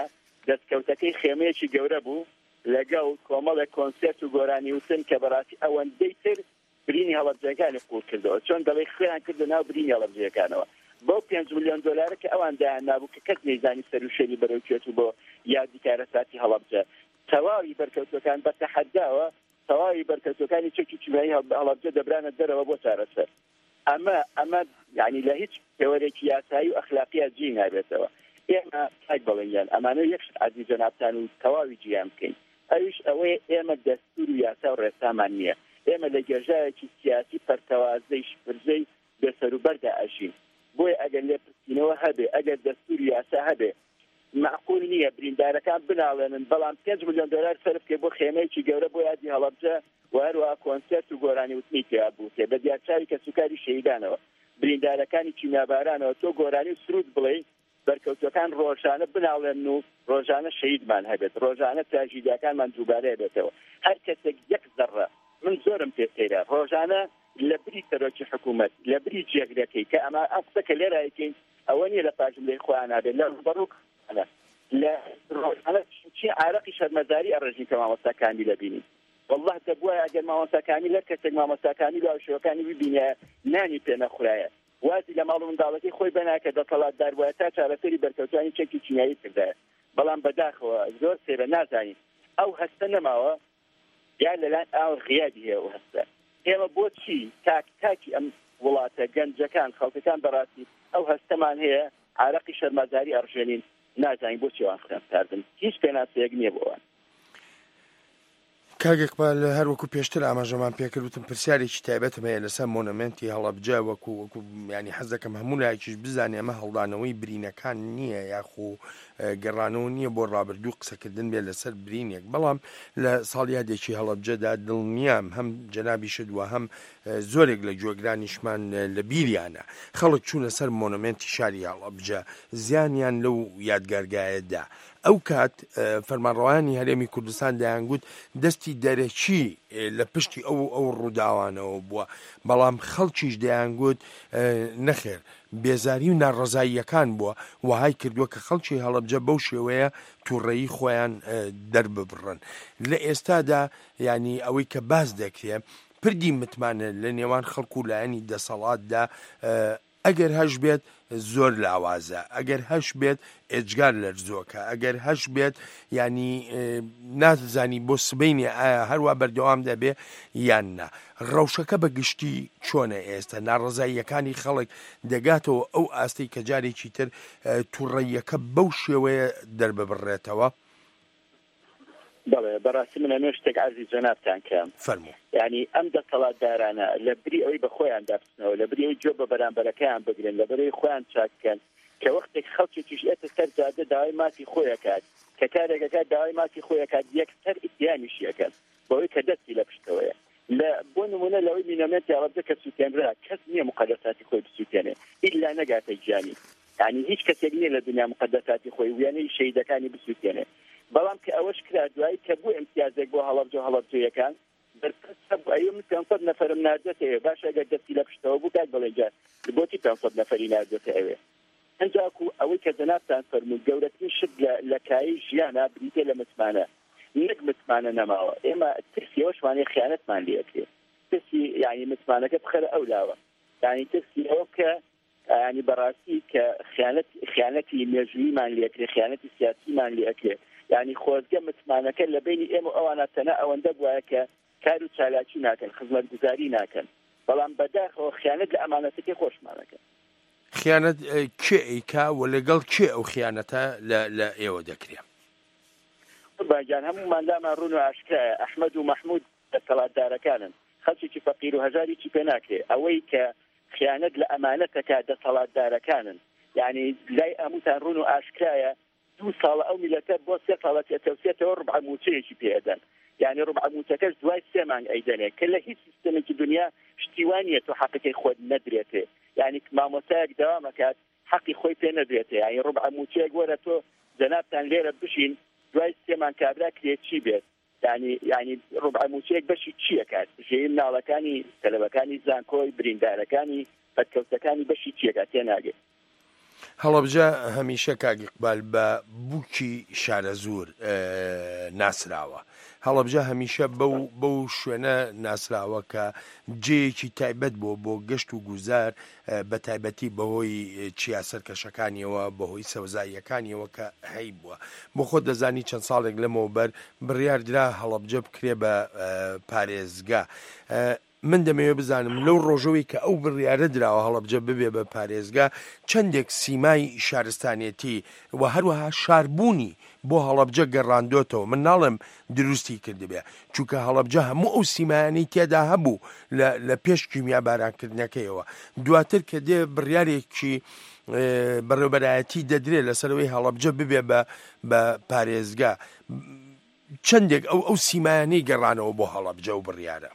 R: دەستکەوتەکەی خێمەیەکی گەورە بوو لەگەڵ کۆمەڵێک کۆنسێرت و گۆرانی وتن کە بەڕاستی ئەوەندەی تر برینی هەڵەبجەکانی قوڵ کردەوە چۆن دەڵێ خۆیان کردە ناو برینی هەڵەبجەکانەوە بۆ 5 ملیۆن دلار کە ئەوان دایان نابوو کە کەس نەیزانی سەر و شوێنی بەرەوکێت و بۆ یادیکارە ساتی هەڵەبجە تەواوی بەرکەوتەکان بە تەحەداوە تەواوی بەرکەوتەکانی چەکی چوبایی هەڵەبجە دەبرانە دەرەوە بۆ چارەسەر ئەمە یعنی لە هیچ پێوەرێکی یاسایی و ئەخلاقیە جێ نابێتەوە ئێمە تاک بڵێنیان ئەمانە یەکش عزیز جەنابتان و تەواوی جیان بکەین ئەویش ئەوەیە ئێمە دەستور و یاسا و ڕێسامان نییە ئێمە لە گەژایەکی سیاسی پەرتەوازەی شپرزەی بەسەر و بەردا ئەژین بۆیە ئەگەر لێپرسینەوە هەبێ ئەگەر دەستور و یاسا هەبێ معقول نییە بریندارەکان بناڵێنن بەڵام 5 ملیۆن دلار سەرف بکە بۆ خێمەیەکی گەورە بۆ یادی هەڵەبجە و هەروەها کۆنسێرت و گۆرانی وتنی تیا بووکێ بە دیارچاوی کە سوکاری شەهیدانەوە بریندارەکانی کیمیابارانەوە تۆ گۆرانی و سرود بڵێ بەرکەوتەکان ڕۆژانە بناڵێن و ڕۆژانە شەهیدمان هەبێت ڕۆژانە تراژیدیاکانمان دووبارە بێتەوە هەر کەسێک یەک زەڕە من زۆرم پێکەیرا ڕۆژانە لە بری سەرۆکی حکوومەت لە بری جێگرەکەی کە ئەمە ئەقسەکە لێرایکەین ئەوە نیە لە پاشم لێی خۆیان نابێت لە ڕوبەڕووکانە لە ڕۆژانە چی عارەقی شەرمەزاری ئەڕێژین کە مامۆستاکانی لەبینین والله دەبووە ئەگەر مامۆستاکانی لەر کەسێک مامۆستاکانی لە شەوەکانی ببینە نانی پێ نەخورایە وازی لە ماڵ و منداڵەکەی خۆی بەناکە دەسەڵاتدار بووە تا چارەسەری بەرکەوتانی چەکی چینایی کردایە بەڵام بەداخەوە زۆر سێرە نازانین ئەو هەستە نەماوە یا لەلایەن ئاو غیابی هەیە ئەو هەستە ئێمە بۆچی تاکی ئەم وڵاتە گەنجەکان خەڵکەکان بەڕاستی ئەو هەستەمان هەیە عارەقی شەرمەزاری ئەڕژێنین نازانین بۆچی ئەوان خوێندکاردن هیچ پێناسەیەک نییە بۆ ئەوان
Q: کاگەکبال هەروەکو پێشتر ئاماژەمان پێکردوتم پرسیارێکی تایبەتم هەیە لەسەر مۆنومنتی هەڵەبجە وەکو ینی حەز دەکەم هەموو لایەکیش بزانێ ئەمە هەڵدانەوەی برینەکان نییە یاخو گەڕانەوە نییە بۆ ڕابردوو قسەکردن بێت لەسەر برینێک بەڵام لە ساڵیادێکی هەڵەبجەدا دڵنیام هەم جەنابی شدووە هەم زۆرێک لە جۆگرانیشمان لە بیریانە خەڵک چوونە سەر مۆنومنتی شاری هەڵەبجە زیانیان لەو یادگارگایەدا ئەو کات فەرمانڕەوایانی هەرێمی کوردستان دەیانگوت دەستی دەرەکی لە پشتی ئەو ڕووداوانەوە بووە بەڵام خەڵکیش دەیانگوت نەخێر بێزاری و ناڕەزاییەکان بووە وهای کردووە کە خەڵکی هەڵەبجە بەو شێوەیە تووڕێی خۆیان دەرببڕن لە ئێستادا ینی ئەوەی کە باس دەکرێ پردی متمانە لە نێوان خەڵکو و لایەنی دەسەڵاتدا ئەگەر هەش بێت زۆر لاوازە ئەگەر هەش بێت ئێجگار لەرزۆکە ئەگەر هەش بێت ینی نازانی بۆ سبەینێ ئایا هەروە بەردەوام دەبێ یان نا ڕەوشەکە بە گشتی چۆنە ئێستا ناڕەزاییەکانی خەڵک دەگاتەوە ئەو ئاستەی کە جارێکی تر تووڕەیەکە بەو شێوەیە دەرببڕێتەوە
R: بەڵێ بەڕاستی منە نوێ شتێک عەرزی جەنابتان کەم
Q: فەرموو
R: یعنی ئەم دەسەڵاتدارانە لە بری ئەوەی بە خۆیان دابچنەوە لە بری ئەوەی جۆ بە بەرامبەرەکەیان بگرن لە بەرەوەی خۆیان چاککەن کە وەختێک خەڵکێکیش ئێتە سەر جادە داوای ماسی خۆیەکات کە کارێکەکە داوای ماسی خۆیەکات یەکسەر ئیتیانیشیەکەن بەوەی کە دەستی لە پشتەوەیە لە بۆ نمونە لەوەی مینەمێتی هەڵەبجە کە سووتێنرا کەس نییە مقەدەساتی خۆی بسووتێنێ ئیلا نەگاتە گیانی یعنی هیچ کەسێک نییە لە دنیا مقەدەساتی خۆی ویانەی شەهیدەکانی بسووتێنێ بەڵام کە ئەوەش کرا دوایی کە بوو ئیمتیازێک بۆ هەڵەبجە و هەڵەبجەیەکان ئەوە 500 نەفەرم ناردێتەوە باش ئەگەر دەستی لە پشتەوە بوو کات بڵێنجا بۆچی 500 نەفەری ناردێتە ئەوێ ئەنجاکو ئەوەی کە جەنابتان فەرموو گەورەترین شت لە کایی ژیانە بریتێ لە متمانە نەک متمانە نەماوە ئێمە ترسی ئەوەشوانەیە خیانەتمان لێکرێ ترسی یعنی متمانەکە بخەرە ئەولاوە یعنی ترسی ئەوە کە ینی بەڕاستی کە خیانەتی مێژوویمان لێکرێ خیانەتی سیاسیمان لێکرێ یعنی خۆزگە متمانەکە لە بینی ئێمە ئەوانە تەنە ئەوەندە بووە کە کار و چالاکی ناکەن خزمەتگوزاری ناکەن بەڵام بەداخەوە خیانەت لە ئەمانەتەکەی خۆشمانەکە
Q: خیانەت کێ ئەیکا و لەگەڵ کێ ئەو خیانەتە لە ئێوە دەکرێت
R: باجان هەموماندامان ڕوون و ئاشکرایە ئەحمەد و مەحموود دەسەڵاتدارەکانن خەڵکێکی فەقیر و هەژاریی پێ ناکرێ ئەوەی کە خیانەت لە ئەمانەتەکە دەسەڵاتدارەکانن یعنی لای ئەموتان ڕوون و ئاشکرایە 2 ساڵ ئەو میلەتە بۆ 3 ساڵە تێتەوسێتەوە ڕبع موچەیەکی پێدەن یعنی ڕبع موچەکەش دوای 3 مانگ ئەیدەنێ کە لە هیچ سیستەمێکی دنیا شتیوانیە تۆ حەقەکەی خۆت نەدرێتێ یعنی مامۆستایەک دەوامەکات حەقی خۆی پێ نەدرێتێ یعنی ڕبع موچەیەک وەرە تۆ جەنابتان لێرە بشین دوای 3 مانگ کابرا کرێت چی بێت یعنی ڕبع موچەیەک بەشی چیەکات ژێی مناڵەکانی تەلەبەکانی زانکۆی بریندارەکانی بەدکەوتەکانی بەشی چیەکات تێناگێت
Q: هەڵەبجە هەمیشە کاگیقبال بە بووکی شارە زۆر ناسراوە. هەڵەبجە هەمیشە بەو شوێنە ناسراوە کە جێیەکی تایبەت بۆ گەشت و گوزار بە تایبەتی بەهۆی چیا سەرکەشەکانیەوە بەهۆی سەوزاییەکانیەوە کە هەی بووە. بۆ خۆ دەزانی چەند ساڵێک لەمەوە بەر بڕیاردرا هەڵەبجە بکرێ بە پارێزگا. من دەمەوێت بزانم لەو ڕۆژەوەی کە ئەو بڕیارە دراوە هەڵەبجە ببێ بە پارێزگا چەندێک سیمای شارستانیەتی و هەروەها شاربوونی بۆ هەڵەبجە گەڕاندۆتەوە. من ناڵێم دروستی کردبێ چونکە هەڵەبجە هەموو ئەو سیمایانی تێدا هەبوو لە پێش کیمیا بارانکردنەکەیەوە. دواتر کە دێ بڕیارێکی بەڕێوەبەرایەتی دەدرێت لەسەرەوەی هەڵەبجە ببێ بە پارێزگا چەندێک ئەو سیمایانی گەڕانەوە بۆ هەڵەبجە و بڕیارە.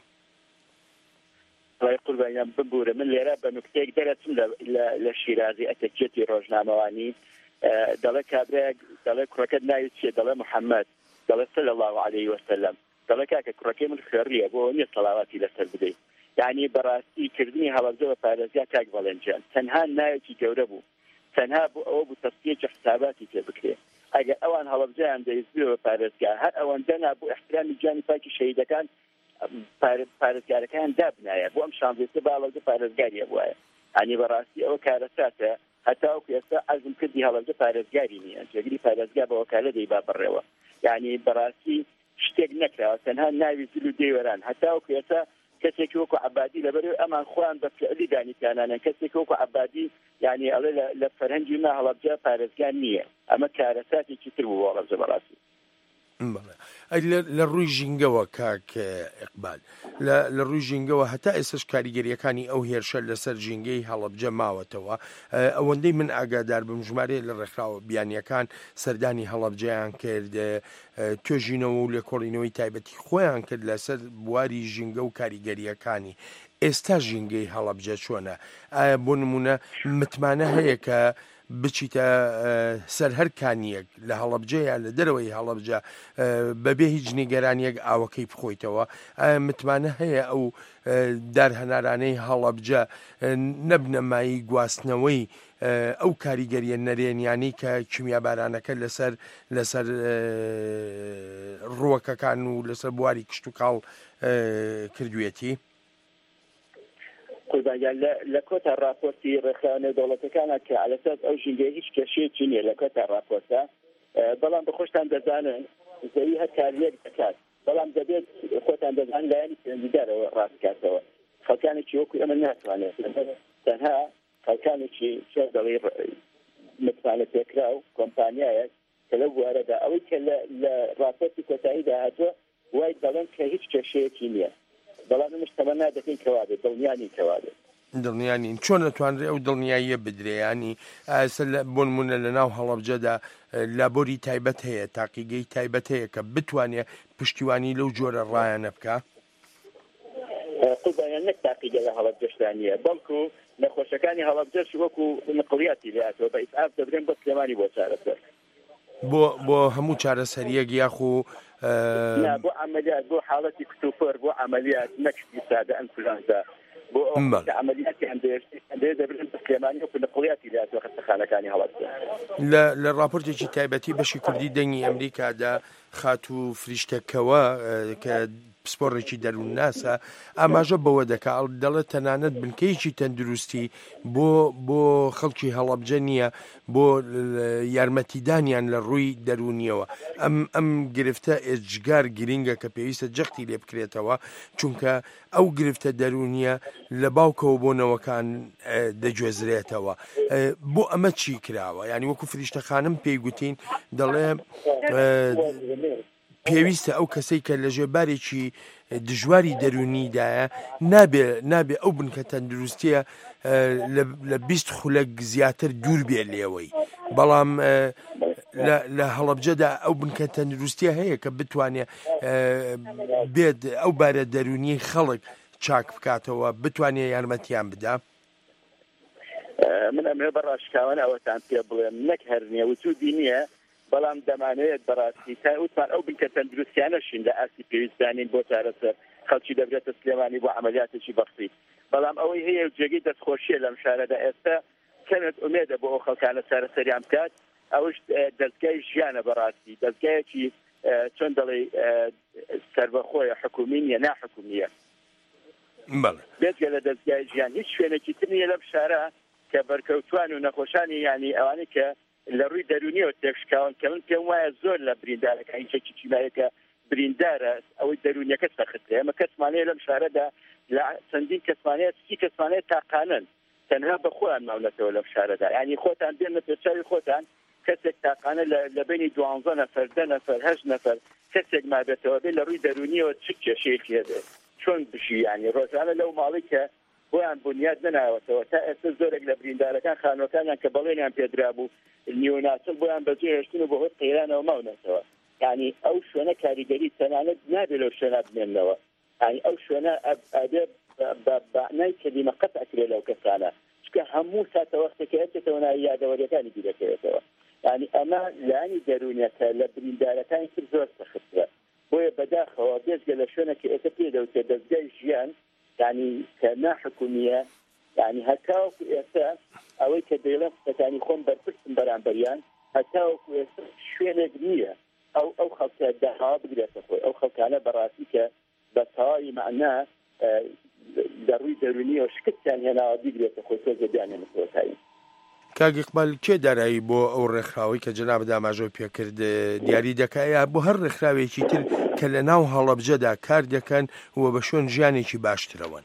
R: قوربانیان ببوورە من لێرە بە نوکتەیەک دەرەچم لە شیرازی ئەتەکێتی ڕۆژنامەوانی دەڵێ کابراەک دەڵێ کوڕەکەت ناوی چیە؟ دەڵێ محەممەد. دەڵێ صلی الله عليه وسلم. دەڵێ کاکە کوڕەکەی من خوێڕیە بۆ نییە سەڵاواتی لەسەر بدەیت. یعنی بەڕاستی کردنی هەڵەبجە بە پارێزگا کاک بەڵێنجان تەنها ناوێکی گەورە بوو، تەنها بۆ ئەوە بوو تەسکیەکی حساباتی تێ بکرێ. ئەگەر ئەوان هەڵەبجەیان دەیزبێ بە پارێزگا هەر ئەوەندە نابوو احترامی جانی پاکی شەهیدەکان پارێزگارەکان دابنایە بۆ ئەم شانزێتە باڵەبجە پارێزگاریە بواە. ئەنی بەڕاستی ئەوە کارەساتە هەتاوەکو ئێستا عەزم کردی هەڵەبجە پارێزگاری نییە، جێگری پارێزگا بە وەکالە دەیبا بڕێوە. یعنی بەڕاستی شتێک نەکراوە، تەنها ناوی زل و دێوەران. هەتاوەکو ئێستا کەسێکی وەکو عەبادی لەبەرەوەی ئەمان خۆیان بە فعلی دانیپیانانە کەسێکی وەکو عەبادی یعنی ئەڵێ لە فەرهەنگی ما هەڵەبجە پارێزگار نییە. ئەمە کارەساتێکی تر بوو هەڵەبجە بەڕاستی.
Q: لە ڕووی ژینگەوە کاک ئیقبال لە ڕووی ژینگەوە هەتا ئێستش کاریگەریەکانی ئەو هێرشە لەسەر ژینگەی هەڵەبجە ماوەتەوە. ئەوەندەی من ئاگادار بم ژمارەیە لە ڕێکخراوە بیانیەکان سەردانی هەڵەبجەیان کرد، توێژینەوە و لێکۆڵینەوەی تایبەتی خۆیان کرد لەسەر بواری ژینگە و کاریگەریەکانی. ئێستا ژینگەی هەڵەبجە چۆنە؟ ئایا بۆ نمونە متمانە هەیە کە بچیتە سەر هەر کانیەک لە هەڵەبجەیە لە دەرەوەی هەڵەبجە بەبێ هیچ نیگەرانیەک ئاوەکەی بخۆیتەوە؟ ئایا متمانە هەیە ئەو دارهەنارانەی هەڵەبجە نەبنەمایی گواستنەوەی ئەو کاریگەریە نەرێنیانی کە کیمیابارانەکە لەسەر ڕووەکەکان و لەسەر بواری کشت و کاڵ کردوێتی؟
R: قوربانیان لە کۆتا راپۆرتی ڕێکخراوە دەوڵەتەکانە کە لەسەر ئەو ژینگەی هیچ کێشەیەکی نییە لە کۆتا راپۆرتە، بەڵام بەخۆشتان دەزانن زەوی هەر کاریەک دەکات، بەڵام دەبێت خۆتان دەزانن لایەنی پەیوەندیدارەوە ڕاستکاتەوە. خەڵکانێکی وەکو ئەمە ناتوانێت تەنها خەڵکانێکی چۆن دەڵێ متمانە پێکرا و کۆمپانیایەک کە لەو بوارەدا ئەوەی کە لە راپۆرتی کۆتاییدا هاتووە وای دەڵێن کە هیچ کێشەیەکی نییە، بەڵام مشتەمە نادەکەین کەوابێت دڵنیانی کەوابێت.
Q: دڵنیانین چۆن نەتوانرێ ئەو دڵنیاییە بدرێیانی بۆ نمونە لە ناو هەڵەبجەدا لابۆری تایبەت هەیە، تاقیگەی تایبەت هەیە کە بتوانێت پشتیوانی لەو جۆرە ڕایانە بکە؟
R: قوربانیان نەک تاقیگە لە هەڵەبجەشدانیە، بەڵکو نەخۆشەکانی هەڵەبجەش وەکو نقڵیاتی لاتەوە بە ئیسعاف دەبرێن بە سلێمانی بۆ چارەسەر
Q: بۆ هەموو چارەسەریەک یاخو
R: بۆ عملیات بۆ حاڵەتی کتوپەر بۆ عملیات نەکشتی سادە ئەنفلانزا بۆ عملیاتی هەندێک دەبرێن بە سلێمانی وەکو نقڵیاتی لاتەوە خەستەخانەکانی هەڵەبجە.
Q: لە راپۆرتێکی تایبەتی بەشی کوردی دەنگی ئەمریکادا خات و فریشتەکەوە کە پسپۆڕێکی دەروون ناسە ئاماژە بەوە دەکات دەڵێت تەنانەت بنکەیەکی تەندروستی بۆ خەڵکی هەڵەبجە نییە بۆ یارمەتیدانیان لە ڕووی دەرونیەوە. ئەم گرفتە ئێجگار گرینگە کە پێویستە جەختی لێ بکرێتەوە چونکە ئەو گرفتە دەرونیە لە باوکەوە بۆنەوەکان دەگوێزرێتەوە. بۆ ئەمە چی کراوە؟ یعنی وەکو فریشتەخانم پێی گوتین دەڵێ پێویستە ئەو کەسەی کە لە ژێبارێکی دژواری دەرونیدایە نابێ ئەو بنکە تەندروستیە لە 20 خولەک زیاتر دوور بێ لێوەی، بەڵام لە هەڵەبجەدا ئەو بنکە تەندروستیە هەیە کە بتوانێت بێت ئەو بارە دەرونی خەڵک چاک بکاتەوە بتوانێت یارمەتیان بدا.
R: من ئەمێ بەڕاشکاوانە ئەوەتان پێ بڵێم نەک هەرنیە وجودی نییە، بەڵام دەمانەیەت بەڕاستی تا وتمان ئەو بنکە تەندروستیانەشین لە ئاسی پێویستدانین بۆ چارەسەر خەڵکی دەبرێتە سلێمانی بۆ عملیاتێکی بەختی، بەڵام ئەوەی هەیە جێگەی دەستخۆشیە لەم شارەدا ئێستا کەمێک ئومێدە بۆ ئەو خەڵکانە سەرسەریان بکات ئەوش دەستگای ژیانە بەڕاستی دەستگایەکی چۆن دەڵێ سەربەخۆیە حکومی نیە ناحکومیە بێتگە لە دەستگای ژیان هیچ شوێنێکی تر نیە لەم شارە کە بەرکەوتوان و نەخۆشانی ینی ئەوانەی کە لە ڕووی دەرونیەوە تێکشکاون کە من پێم وایە زۆر لە بریندارەکە هیچێکی چیمایەکە بریندارە ئەوەی دەرونیەکە سەختێ ئەمە کەسمانەیە لەم شارەدا لە چەندین کەسمانەیە کەسمانەیە تاقانن تەنها بەخۆیان ماونەتەوە لەم شارەدا ینی خۆتان بێنە پێشاوی خۆتان کەسێک تاقانە لە بینی 12 نەفەر 10 نەفەر 8 نەفەر کەسێک مابێتەوە بێ لە ڕووی دەرونیەوە چ کێشەیەکی هەبێت چۆن بژی ینی ڕۆژانە لەو ماڵی کە بۆیان بنیاد نەناوەتەوە تا ئێستا زۆرێک لە بریندارەکان خانوەکانیان کە بەڵێنیان پێدرا بوو نیۆناسل بۆیان بەجێ هێشتن و بەهۆی قەیرانەوە ماونەتەوە ینی ئەو شوێنە کاریگەری تەنانەت نابێت لەو شوێنە بمێننەوە ینی ئەو شوێنە ئەبێ بەعنای کەلیمە قەت ئەکرێ لەو کەسانە چکە هەموو ساتە وەختێکە ئەچێتەوە ناوی یادەوەریەکانی بیرەکەوێتەوە ینی ئەمە لانی دەرونیەکە لە بریندارەکانی تر زۆر سەختە بۆیە بەداخەوە بێزگە لە شوێنێکی ئێستا پێدەوتێت دەستگای ژیان ینی کە ناحکومیە ینی هەتاوەکو ئێستا ئەوەی کە دەیڵێن قسەکانی خۆم بەرپرسم بەرامبەریان هەتاوەکو ئێستا شوێنێک نییە ئەو خەڵکە داهاوا بگرێتە خۆی ئەو خەڵکانە بەڕاستی کە بە تەواوی مەعنا دەڕووی دەرونیەوە شکستیان هێناوە بیگرێتە خۆی تۆزە بیانێنەوەتایی
Q: کاک ئیقبال کێ دارایی بۆ ئەو ڕێکخراوەی کە جەناب داماژۆ پێکرد دیاری دەکایە بۆ هەر ڕێکخراوێکی تر کە لە ناو هەڵەبجەدا کار دەکەن و بە شوێن ژیانێکی باشترەوەن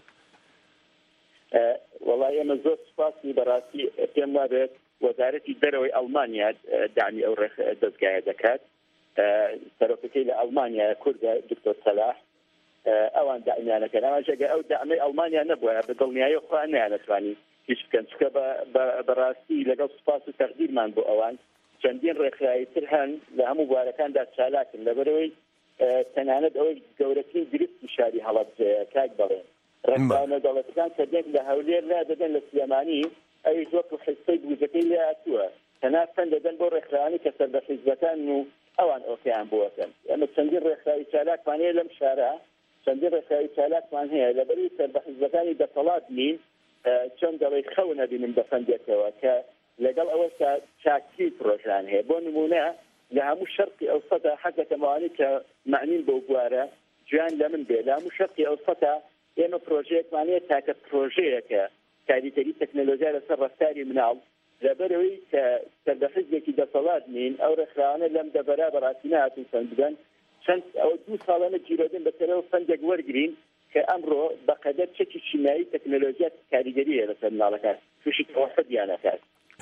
R: وەڵای ئێمە زۆر سوپاسی بەڕاستی پێم وابێت وەزارەتی دەرەوەی ئەڵمانیا دامی ئەو دەستگایە دەکات سەرۆکەکەی لە ئەڵمانیا کوردە دکتۆر سەلاح ئەوان دامیانەکەن ئەوەژەگە ئەو دامەی ئەڵمانیا نەبووە بە دڵنیایی خۆیان نەیانەتوانی هیچ بکەن چکە بەڕاستی لەگەڵ سوپاس و تەقدیرمان بۆ ئەوان چەندین ڕێکخراوی تر هەن لە هەموو بوارەکاندا چالاکن لەبەرەوەی تەنانەت ئەوەی گەورەترین گرفتی شاری هەڵەبجەیە کاک بەڵێن ڕێکخراوە دەوڵەتەکان کە دێک لە هەولێر لا دەدەن لە سلێمانی ئەوی وەکو حیسەی بوزەکەی لێ هاتووە تەنها فەن دەدەن بۆ ڕێکخراوانی کە سەر بە حیزبەکان و ئەوان ئۆکیان بۆەکەن ئەمە چەندین ڕێکخراوی چالاکمان هەیە لەم شارە چەندین ڕێکخراوی چالاکمان هەیە لەبەری سەر بە حیزبەکانی دەسەڵات نین چۆن دەڵێ خەو نەبینم بەفەندێکەوە کە لەگەڵ ئەوە چاکتی پرۆژان هەیە بۆ نمونە لە هەموو شەرقی ئەوسەدا حەزەکەمەوانی کە معنین بۆ بوارە گویان لە من بێ لە هەموو شەرقی ئەوسەدا ئێمە پرۆژەیەکمانەیە تاکە پرۆژەیەکە کاریگەری تەکنۆلۆژیا لەسەر ڕەفتاری مناڵ لەبەرەوەی کە سەردەحیزێکی دەسەڵات نین ئەو ڕێکخراوانە لەم دەبەرا بەڕاستی نهاتوون فەند بدەن چەند ئەوە 2 ساڵانە گیرۆدن بەسەرەوە فەندێک وەرگرین کە ئەمڕۆ بەقەدەر چەکی شیمایی تەکنۆلۆژیا کاریگەریە لەسەر مناڵەکان تووشی تەوەحیدیانەکات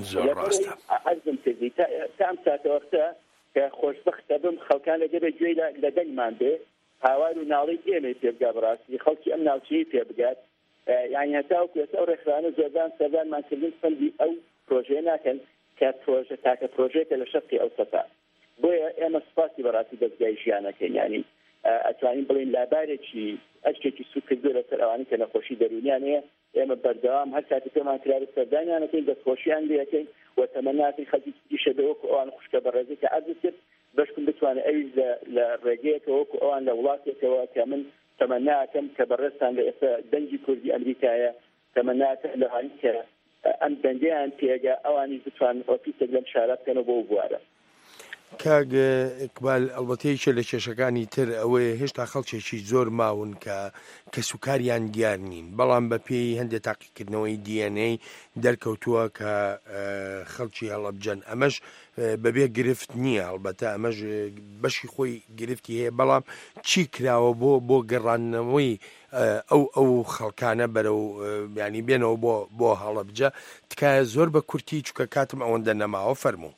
R: عەزم کردی تا ئەم ساتەوەختە کە خۆشبەختە بم خەڵکان لەگەبێ گوێی لە دەنگمان بێ هاوار و ناڵی ئێمەی پێ بگا بەڕاستی خەڵکی ئەم ناوچەیە پێ بگات یعنی هەتاوەکو ئێستا ئەو ڕێکخراوانە زۆردان سەردانمان کردن فەندی ئەو پرۆژەیە ناکەن کە پرۆژە تاکە پرۆژەیەکە لە شەرقی ئەوسەدا بۆیە ئێمە سوپاسی بەڕاستی دەستگای ژیانەکەین ینی ئەتوانین بڵین لابارێکی ئەشتێکی سوود کردو لەسەر ئەوانی کە نەخۆشی دەرونیان هەیە ئێمە بەردەوام هەر کاتی پێمان کرا سەردانیانەکەین دەستخۆشییان لێەکەین و تەمەناتی خەڵکی دیشە بەوەکو ئەوان خوشکە بەڕێزی کە عەرز کرد بەشکم بتوانێت ئەوی لە ڕێگەیەکەوە وەکو ئەوان لە وڵاتێکەوە کە من تەمەناکەم کە بەڕێستان لە ئێستا دەنگی کوردی ئەمریکایە تەمەناکە لەوانی کە ئەم دەنگیان پێگە ئەوانی بتوان ئۆفیسێک لەم شارە بکەنەوە بۆ بوارە
Q: کاگ ئیقبال ئەڵبەتەیەکە لە کێشەکانی تر ئەوەیە هێشتا خەڵکێکی زۆر ماون کە کەسوکاریان دیار نین بەڵام بە پێی هەندێک تاقیکردنەوەی DNA دەرکەوتووە کە خەڵکی هەڵەبجەن ئەمەش بەبێ گرفت نییە ئەڵبەتە ئەمەش بەشی خۆی گرفتی هەیە بەڵام چی کراوە بۆ گەڕانەوەی ئەو خەڵکانە بەرەو ینی بێنەوە بۆ هەڵەبجە تکایە زۆر بە کورتی چکە کاتم ئەوەندە نەماوە فەرموو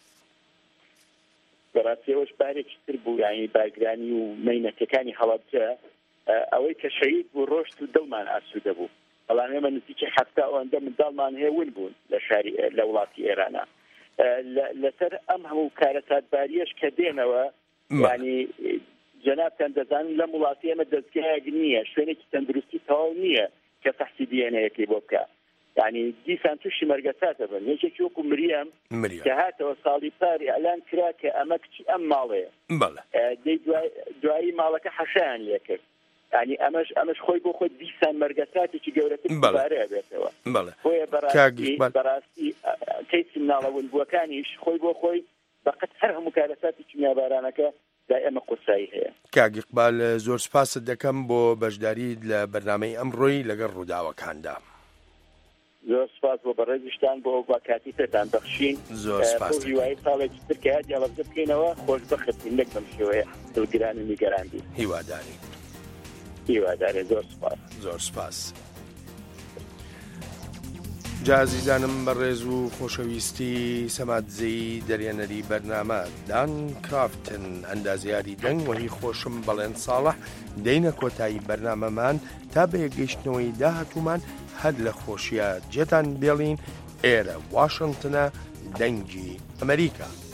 R: بەڕاستیەوەش بارێکی تر بوو ینی باگرانی و مەینەتەکانی هەڵەبجە ئەوەی کە شەهید بوو ڕۆشت و دڵمان ئاسوودە بوو بەڵام ئێمە نزیکی هەفتا ئەوەندە منداڵمان هەیە ون بوون لە وڵاتی ئێرانە لەسەر ئەم هەموو کارە ساتباریەش کە دێنەوە ینی جەنابتان دەزانن لەم وڵاتی ئێمە دەستگایەک نییە شوێنێکی تەندروستی تەواو نییە کە تەحسی دیێنەیەکی بۆ بکە يعني دیسان تووشی مەرگەساتە بن یەکێکی وەکو مریەم کە هاتەوە ساڵی پاری ئەلان کرا کە ئەمە کچی ئەم ماڵەیە دوایی ماڵەکە حەشایان لێ کرد ینی ئەمەش خۆی بۆ خۆی دیسان مەرگەساتێکی گەورەتر بارەیە بێتەوە بۆیە بەڕاستی کەیسی مناڵە ونبووەکانیش خۆی بۆ خۆی بەقەت هەر هەموو کارەساتی کیمیابارانەکە دای ئەمە قوسایی هەیە.
Q: کاک ئیقبال زۆر سپاست دەکەم بۆ بەشداری لە بەرنامەی ئەمڕۆی لەگەڵ ڕووداوەکاندا.
R: زۆر سپاس بۆ بەڕێزیشتان بۆ کاتی پێتان بەخشین.
Q: زۆر سپاس.
R: هیوای ساڵێکی ترکە دیاڵەبزە بکەینەوە خۆشبەختین نەک بەم شێوەیە دڵگران و نیگەراندی. هیوادارێ زۆر سپاس.
Q: زۆر سپاس. جازیزانم بەڕێز و خۆشەویستی سەماتزەی دەرێنەری بەرنامە دان کرافتن ئەندازیاری دەنگ وەهی خۆشم بەڵێن ساڵح دەینە کۆتایی بەرنامەمان تا بە یەکگەشتنەوەی داهاتوومان هەر لە خۆشیە جێتان بێڵین ئێرە واشنگتنە دەنگی ئەمریکا.